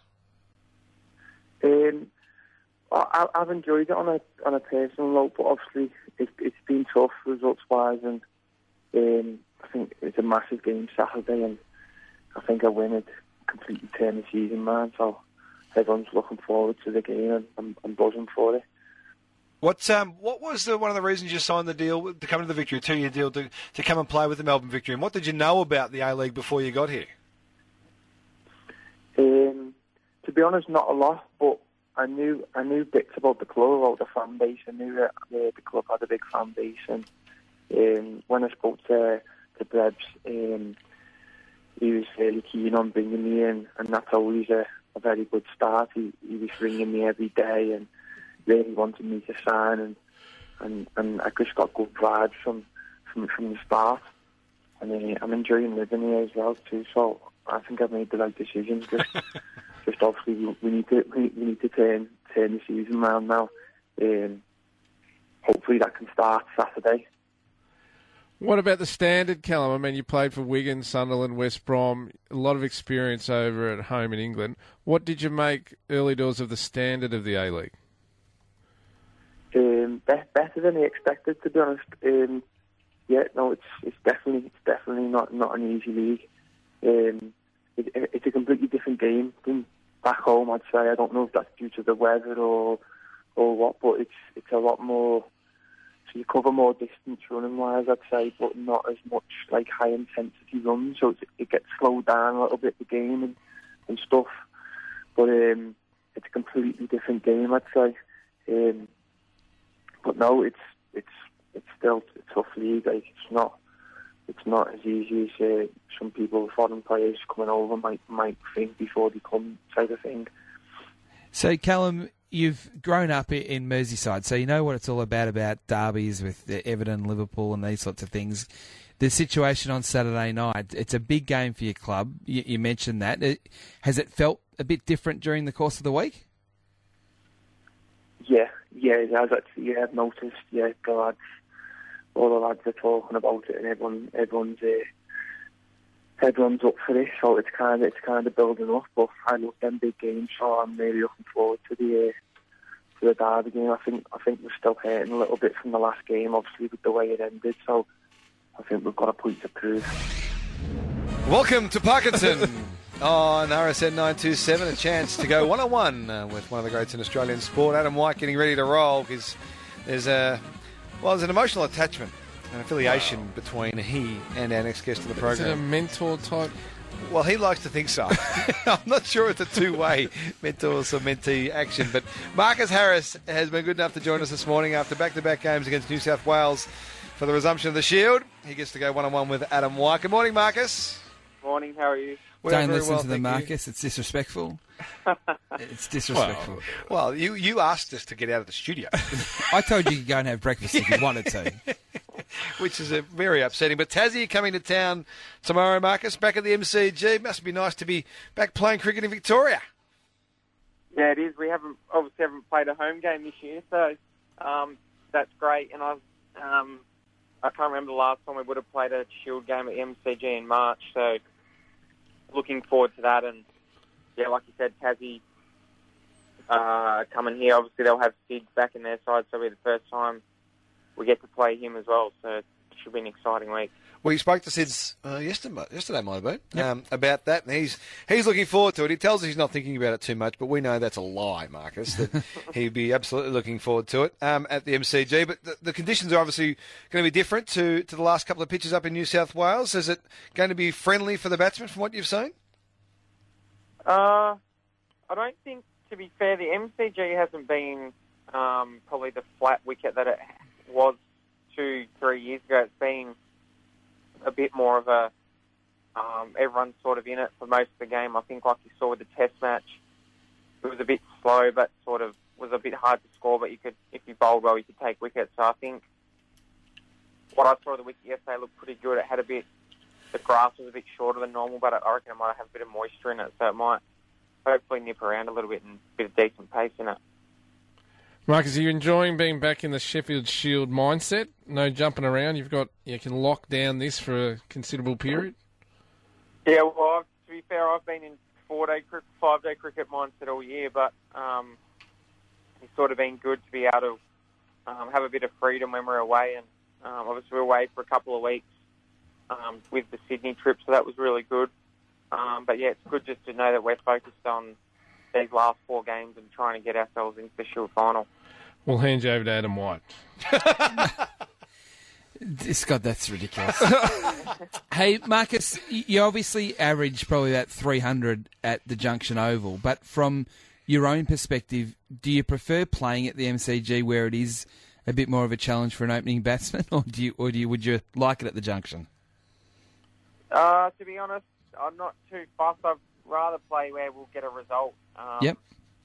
Um, I, I've enjoyed it on a on a personal note, but obviously it's, it's been tough results-wise, and um, I think it's a massive game Saturday, and I think a win would completely turn the season, man. So everyone's looking forward to the game, and I'm, I'm buzzing for it. What um what was the, one of the reasons you signed the deal to come to the Victory, a two-year deal to, to come and play with the Melbourne Victory, and what did you know about the A-League before you got here? Um, to be honest, not a lot, but I knew I knew bits about the club, about the fan base. I knew that uh, the club had a big fan base, and um, when I spoke to to Brebs, um, he was really keen on bringing me in, and that's always a, a very good start. He, he was ringing me every day and really wanted me to sign, and and, and I just got good vibes from from, from the start. And uh, I'm enjoying living here as well too. So I think I've made the right decision. Just, just obviously we, we need to we, we need to turn turn the season round now. Um, hopefully that can start Saturday. What about the standard, Callum? I mean, you played for Wigan, Sunderland, West Brom, a lot of experience over at home in England. What did you make early doors of the standard of the A-League? Um, be- better than I expected, to be honest. Um, yeah, no, it's it's definitely it's definitely not, not an easy league. Um, it, it's a completely different game than back home, I'd say. I don't know if that's due to the weather or or what, but it's it's a lot more. So you cover more distance running-wise, I'd say, but not as much like high-intensity runs. So it's, it gets slowed down a little bit, the game and, and stuff. But um, it's a completely different game, I'd say. Um, but no, it's it's it's still a tough league. Like it's not it's not as easy as uh, some people, foreign players coming over might might think before they come, type of thing. So, Callum, you've grown up in Merseyside, so you know what it's all about, about derbies with Everton, Liverpool and these sorts of things. The situation on Saturday night, it's a big game for your club. You, you mentioned that. It, has it felt a bit different during the course of the week? Yeah, yeah, it has actually. Yeah, I've noticed. Yeah, the lads, all the lads are talking about it, and everyone, everyone's, uh, everyone's up for this. So it's kind of, it's kind of building up. But I love them big games, so I'm really looking forward to the, uh, to the derby game. I think, I think we're still hurting a little bit from the last game, obviously with the way it ended. So I think we've got a point to prove. Welcome to Parkinson. On R S N nine two seven, a chance to go one-on-one uh, with one of the greats in Australian sport. Adam White getting ready to roll because there's a, well, there's an emotional attachment, an affiliation wow. between he and our next guest of the program. Is it a mentor type? Well, he likes to think so. I'm not sure it's a two-way mentor or mentee action, but Marcus Harris has been good enough to join us this morning after back-to-back games against New South Wales for the resumption of the Shield. He gets to go one-on-one with Adam White. Good morning, Marcus. Morning, how are you? Well, Don't very listen well, to the thank you. Marcus. It's disrespectful. It's disrespectful. Well, well, you, you asked us to get out of the studio. I told you to go and have breakfast if you wanted to. Which is a very upsetting. But Tassie coming to town tomorrow, Marcus, back at the M C G. Must be nice to be back playing cricket in Victoria. Yeah, it is. We haven't obviously haven't played a home game this year, so um, that's great. And I've um, I can't remember the last time we would have played a Shield game at the M C G in March. So looking forward to that. And yeah, like you said, Tassie uh, coming here. Obviously, they'll have Sid back in their side, so it'll be the first time we get to play him as well. So it should be an exciting week. Well, you spoke to Sid's uh, yesterday, yesterday might have been, yep. um, about that, and he's he's looking forward to it. He tells us he's not thinking about it too much, but we know that's a lie, Marcus, that he'd be absolutely looking forward to it um, at the M C G. But the, the conditions are obviously going to be different to, to the last couple of pitches up in New South Wales. Is it going to be friendly for the batsmen from what you've seen? Uh, I don't think, to be fair, the M C G hasn't been um, probably the flat wicket that it was two, three years ago. It's been a bit more of a, um, everyone's sort of in it for most of the game. I think like you saw with the test match, it was a bit slow, but sort of was a bit hard to score, but you could, if you bowled well, you could take wickets. So I think what I saw of the wicket yesterday looked pretty good. It had a bit, the grass was a bit shorter than normal, but I reckon it might have a bit of moisture in it, so it might hopefully nip around a little bit and a bit of decent pace in it. Marcus, are you enjoying being back in the Sheffield Shield mindset? No jumping around. You've got you can lock down this for a considerable period. Yeah, well, I've, to be fair, I've been in four-day, five-day cricket mindset all year, but um, it's sort of been good to be able to um, have a bit of freedom when we're away, and um, obviously we're away for a couple of weeks um, with the Sydney trip, so that was really good. Um, but yeah, it's good just to know that we're focused on these last four games and trying to get ourselves into the Shield final. We'll hand you over to Adam White. Scott, that's ridiculous. Hey, Marcus, you obviously average probably about three hundred at the Junction Oval, but from your own perspective, do you prefer playing at the M C G where it is a bit more of a challenge for an opening batsman, or do you, or do you, would you like it at the Junction? Uh, to be honest, I'm not too fussed. I'd rather play where we'll get a result. Um, yep.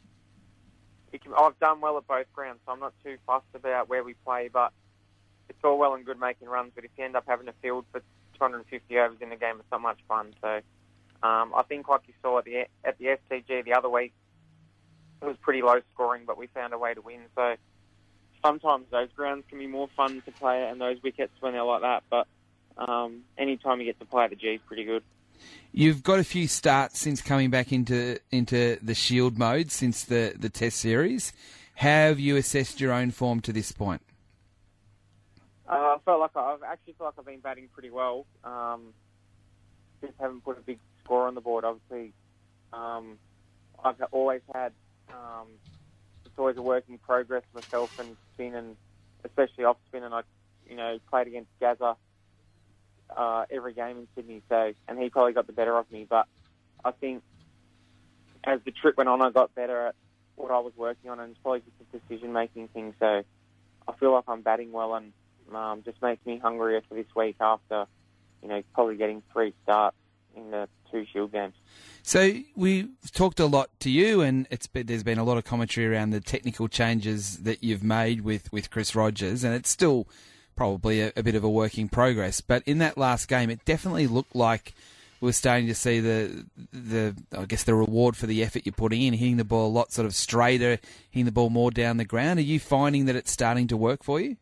It can, I've done well at both grounds, so I'm not too fussed about where we play, but it's all well and good making runs, but if you end up having a field for two hundred fifty overs in the game, it's not much fun. So um, I think like you saw at the at the S C G the other week, it was pretty low scoring, but we found a way to win. So sometimes those grounds can be more fun to play at and those wickets when they're like that, but um, any time you get to play at the G is pretty good. You've got a few starts since coming back into into the Shield mode since the, the Test series. How have you assessed your own form to this point? Uh, I felt like I, I've actually felt like I've been batting pretty well. Um, just haven't put a big score on the board. Obviously, um, I've always had. Um, it's always a work in progress myself and spin, and especially off spin. And I, you know, played against Gazza uh, every game in Sydney. So, and he probably got the better of me. But I think as the trip went on, I got better at what I was working on, and it's probably just a decision-making thing. So, I feel like I'm batting well, and Um, just makes me hungrier for this week after, you know, probably getting three starts in the two Shield games. So we talked a lot to you, and it's been, there's been a lot of commentary around the technical changes that you've made with, with Chris Rogers, and it's still probably a, a bit of a work in progress. But in that last game, it definitely looked like we were starting to see the the I guess the reward for the effort you're putting in, hitting the ball a lot sort of straighter, hitting the ball more down the ground. Are you finding that it's starting to work for you?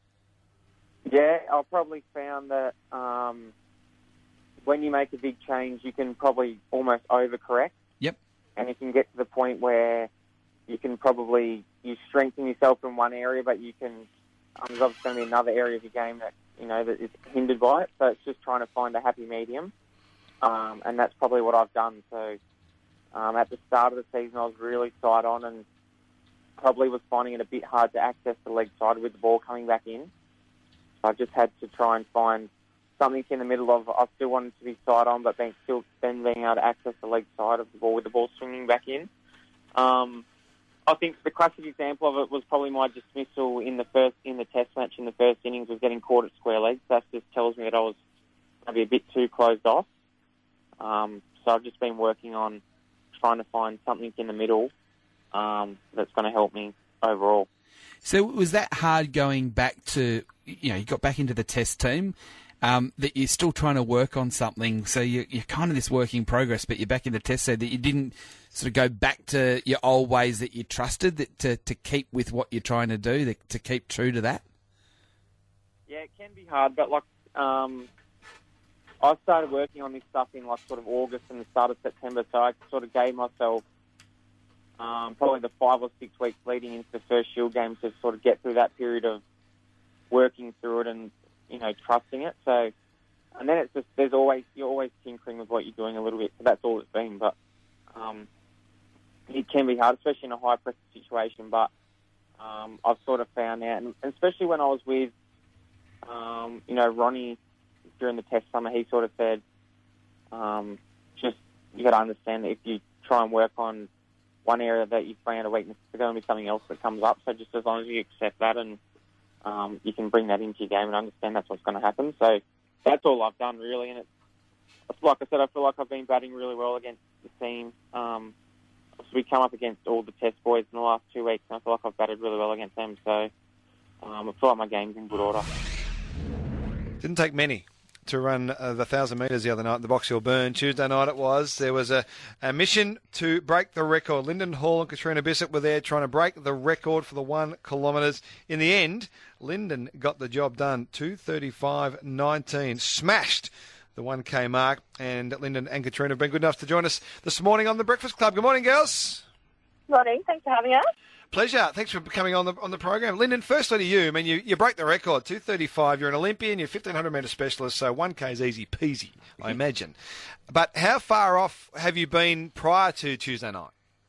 Yeah, I've probably found that um, when you make a big change, you can probably almost overcorrect. Yep. And you can get to the point where you can probably, you strengthen yourself in one area, but you can, um, there's obviously going to be another area of your game that, you know, that is hindered by it. So it's just trying to find a happy medium. Um, and that's probably what I've done. So um, at the start of the season, I was really side on and probably was finding it a bit hard to access the leg side with the ball coming back in. I just had to try and find something in the middle of, I still wanted to be side on, but being still then being able to access the leg side of the ball with the ball swinging back in. Um, I think the classic example of it was probably my dismissal in the first in the Test match in the first innings was getting caught at square legs. That just tells me that I was maybe a bit too closed off. Um, So I've just been working on trying to find something in the middle um, that's going to help me overall. So was that hard going back to, you know, you got back into the test team, um, that you're still trying to work on something, so you're, you're kind of this work in progress, but you're back in the test, so that you didn't sort of go back to your old ways that you trusted, that to, to keep with what you're trying to do, that, to keep true to that? Yeah, it can be hard, but like um, I started working on this stuff in like sort of August and the start of September, so I sort of gave myself um, probably the five or six weeks leading into the first Shield game to sort of get through that period of working through it and, you know, trusting it. So, and then it's just, there's always, you're always tinkering with what you're doing a little bit, so that's all it's been. But um, it can be hard, especially in a high pressure situation, but um, I've sort of found out, and especially when I was with, um, you know, Ronnie during the test summer, he sort of said, um, just, you got to understand that if you try and work on one area that you find a weakness, there's going to be something else that comes up. So just as long as you accept that and um, you can bring that into your game and understand that's what's going to happen. So that's all I've done, really. And it's, like I said, I feel like I've been batting really well against the team. Um, so we come up against all the test boys in the last two weeks, and I feel like I've batted really well against them. So um, I feel like my game's in good order. Didn't take many to run uh, the one thousand metres the other night at the Box Hill Burn. Tuesday night it was. There was a, a mission to break the record. Lyndon Hall and Katrina Bissett were there trying to break the record for the one kilometres. In the end, Lyndon got the job done. two thirty-five nineteen. Smashed the one K mark. And Lyndon and Katrina have been good enough to join us this morning on The Breakfast Club. Good morning, girls. Morning. Thanks for having us. Pleasure. Thanks for coming on the on the program. Lyndon, firstly to you. I mean, you, you broke the record, two thirty-five. You're an Olympian. You're fifteen hundred metre specialist, so one K is easy peasy, I imagine. But how far off have you been prior to Tuesday night?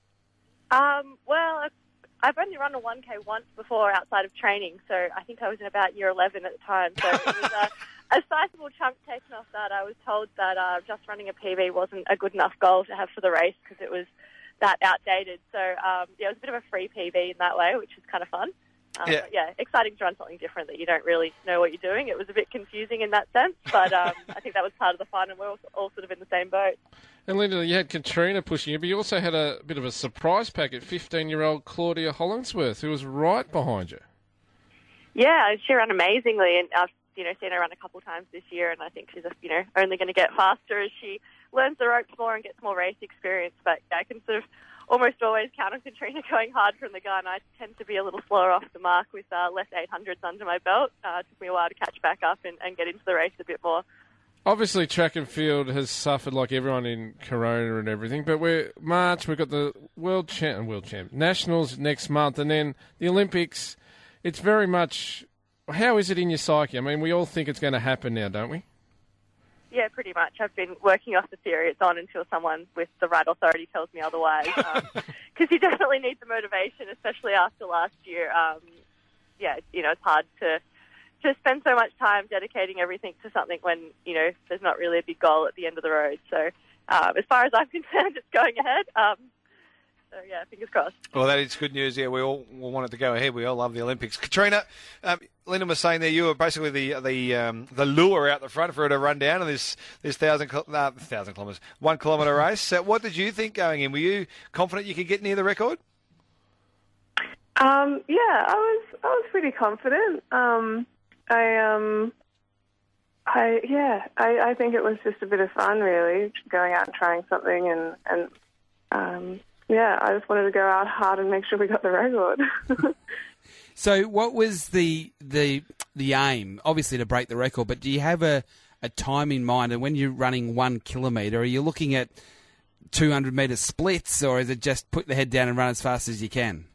Um, well, I've only run a one K once before outside of training, so I think I was in about year eleven at the time. So it was a, a sizable chunk taken off that. I was told that uh, just running a P B wasn't a good enough goal to have for the race because it was that outdated. So, um, yeah, it was a bit of a free P B in that way, which is kind of fun. Um, yeah. But yeah, exciting to run something different that you don't really know what you're doing. It was a bit confusing in that sense, but um, I think that was part of the fun, and we're all, all sort of in the same boat. And Linda, you had Katrina pushing you, but you also had a bit of a surprise pack at fifteen-year-old Claudia Hollingsworth, who was right behind you. Yeah, she ran amazingly, and I've you know seen her run a couple of times this year, and I think she's you know only going to get faster as she learns the ropes more and gets more race experience. But yeah, I can sort of almost always count on Katrina going hard from the gun. I tend to be a little slower off the mark with uh, less eight hundreds under my belt. Uh, it took me a while to catch back up and, and get into the race a bit more. Obviously, track and field has suffered like everyone in Corona and everything, but we're March, we've got the World Champ, World Champ, Nationals next month, and then the Olympics. It's very much, how is it in your psyche? I mean, we all think it's going to happen now, don't we? Yeah, pretty much. I've been working off the theory it's on until someone with the right authority tells me otherwise. Because um, you definitely need the motivation, especially after last year. Um, yeah, you know, it's hard to to spend so much time dedicating everything to something when, you know, there's not really a big goal at the end of the road. So um, as far as I'm concerned, it's going ahead. Um, so, yeah, fingers crossed. Well, that is good news. Yeah, we all want it to go ahead. We all love the Olympics. Katrina, um, Lyndon was saying there you were basically the the um, the lure out the front for her to run down in this this thousand uh, thousand kilometres, one kilometre race. So what did you think going in? Were you confident you could get near the record? Um, yeah, I was I was pretty confident. Um, I um, I yeah, I, I think it was just a bit of fun, really, going out and trying something, and and um, yeah, I just wanted to go out hard and make sure we got the record. So, what was the the the aim? Obviously, to break the record, but do you have a, a time in mind? And when you're running one kilometre, are you looking at two hundred metre splits, or is it just put the head down and run as fast as you can?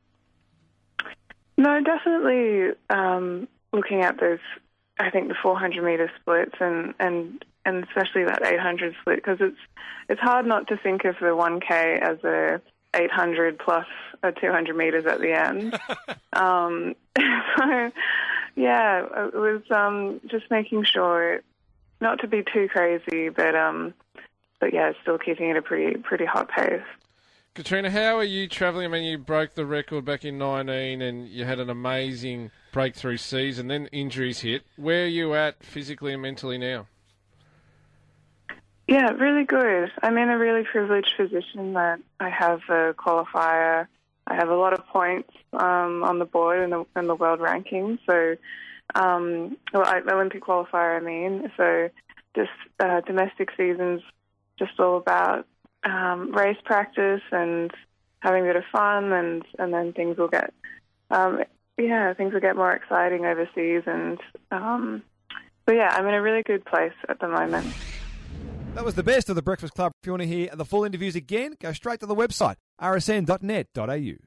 No, definitely um, looking at those. I think the four hundred metre splits, and, and and especially that eight hundred split, because it's it's hard not to think of the one K as a eight hundred plus a two hundred metres at the end. um, so, yeah, it was um, just making sure not to be too crazy, but um, but yeah, still keeping it a pretty pretty hot pace. Katrina, how are you travelling? I mean, you broke the record back in nineteen and you had an amazing breakthrough season, then injuries hit. Where are you at physically and mentally now? Yeah, really good. I'm in a really privileged position that I have a qualifier. I have a lot of points um, on the board in the, in the world ranking. So, um, well, I, Olympic qualifier, I mean. So, just uh, domestic seasons, just all about um, race practice and having a bit of fun, and, and then things will get, um, yeah, things will get more exciting overseas. And um, so, yeah, I'm in a really good place at the moment. That was the best of the Breakfast Club. If you want to hear the full interviews again, go straight to the website, r s n dot net dot a u.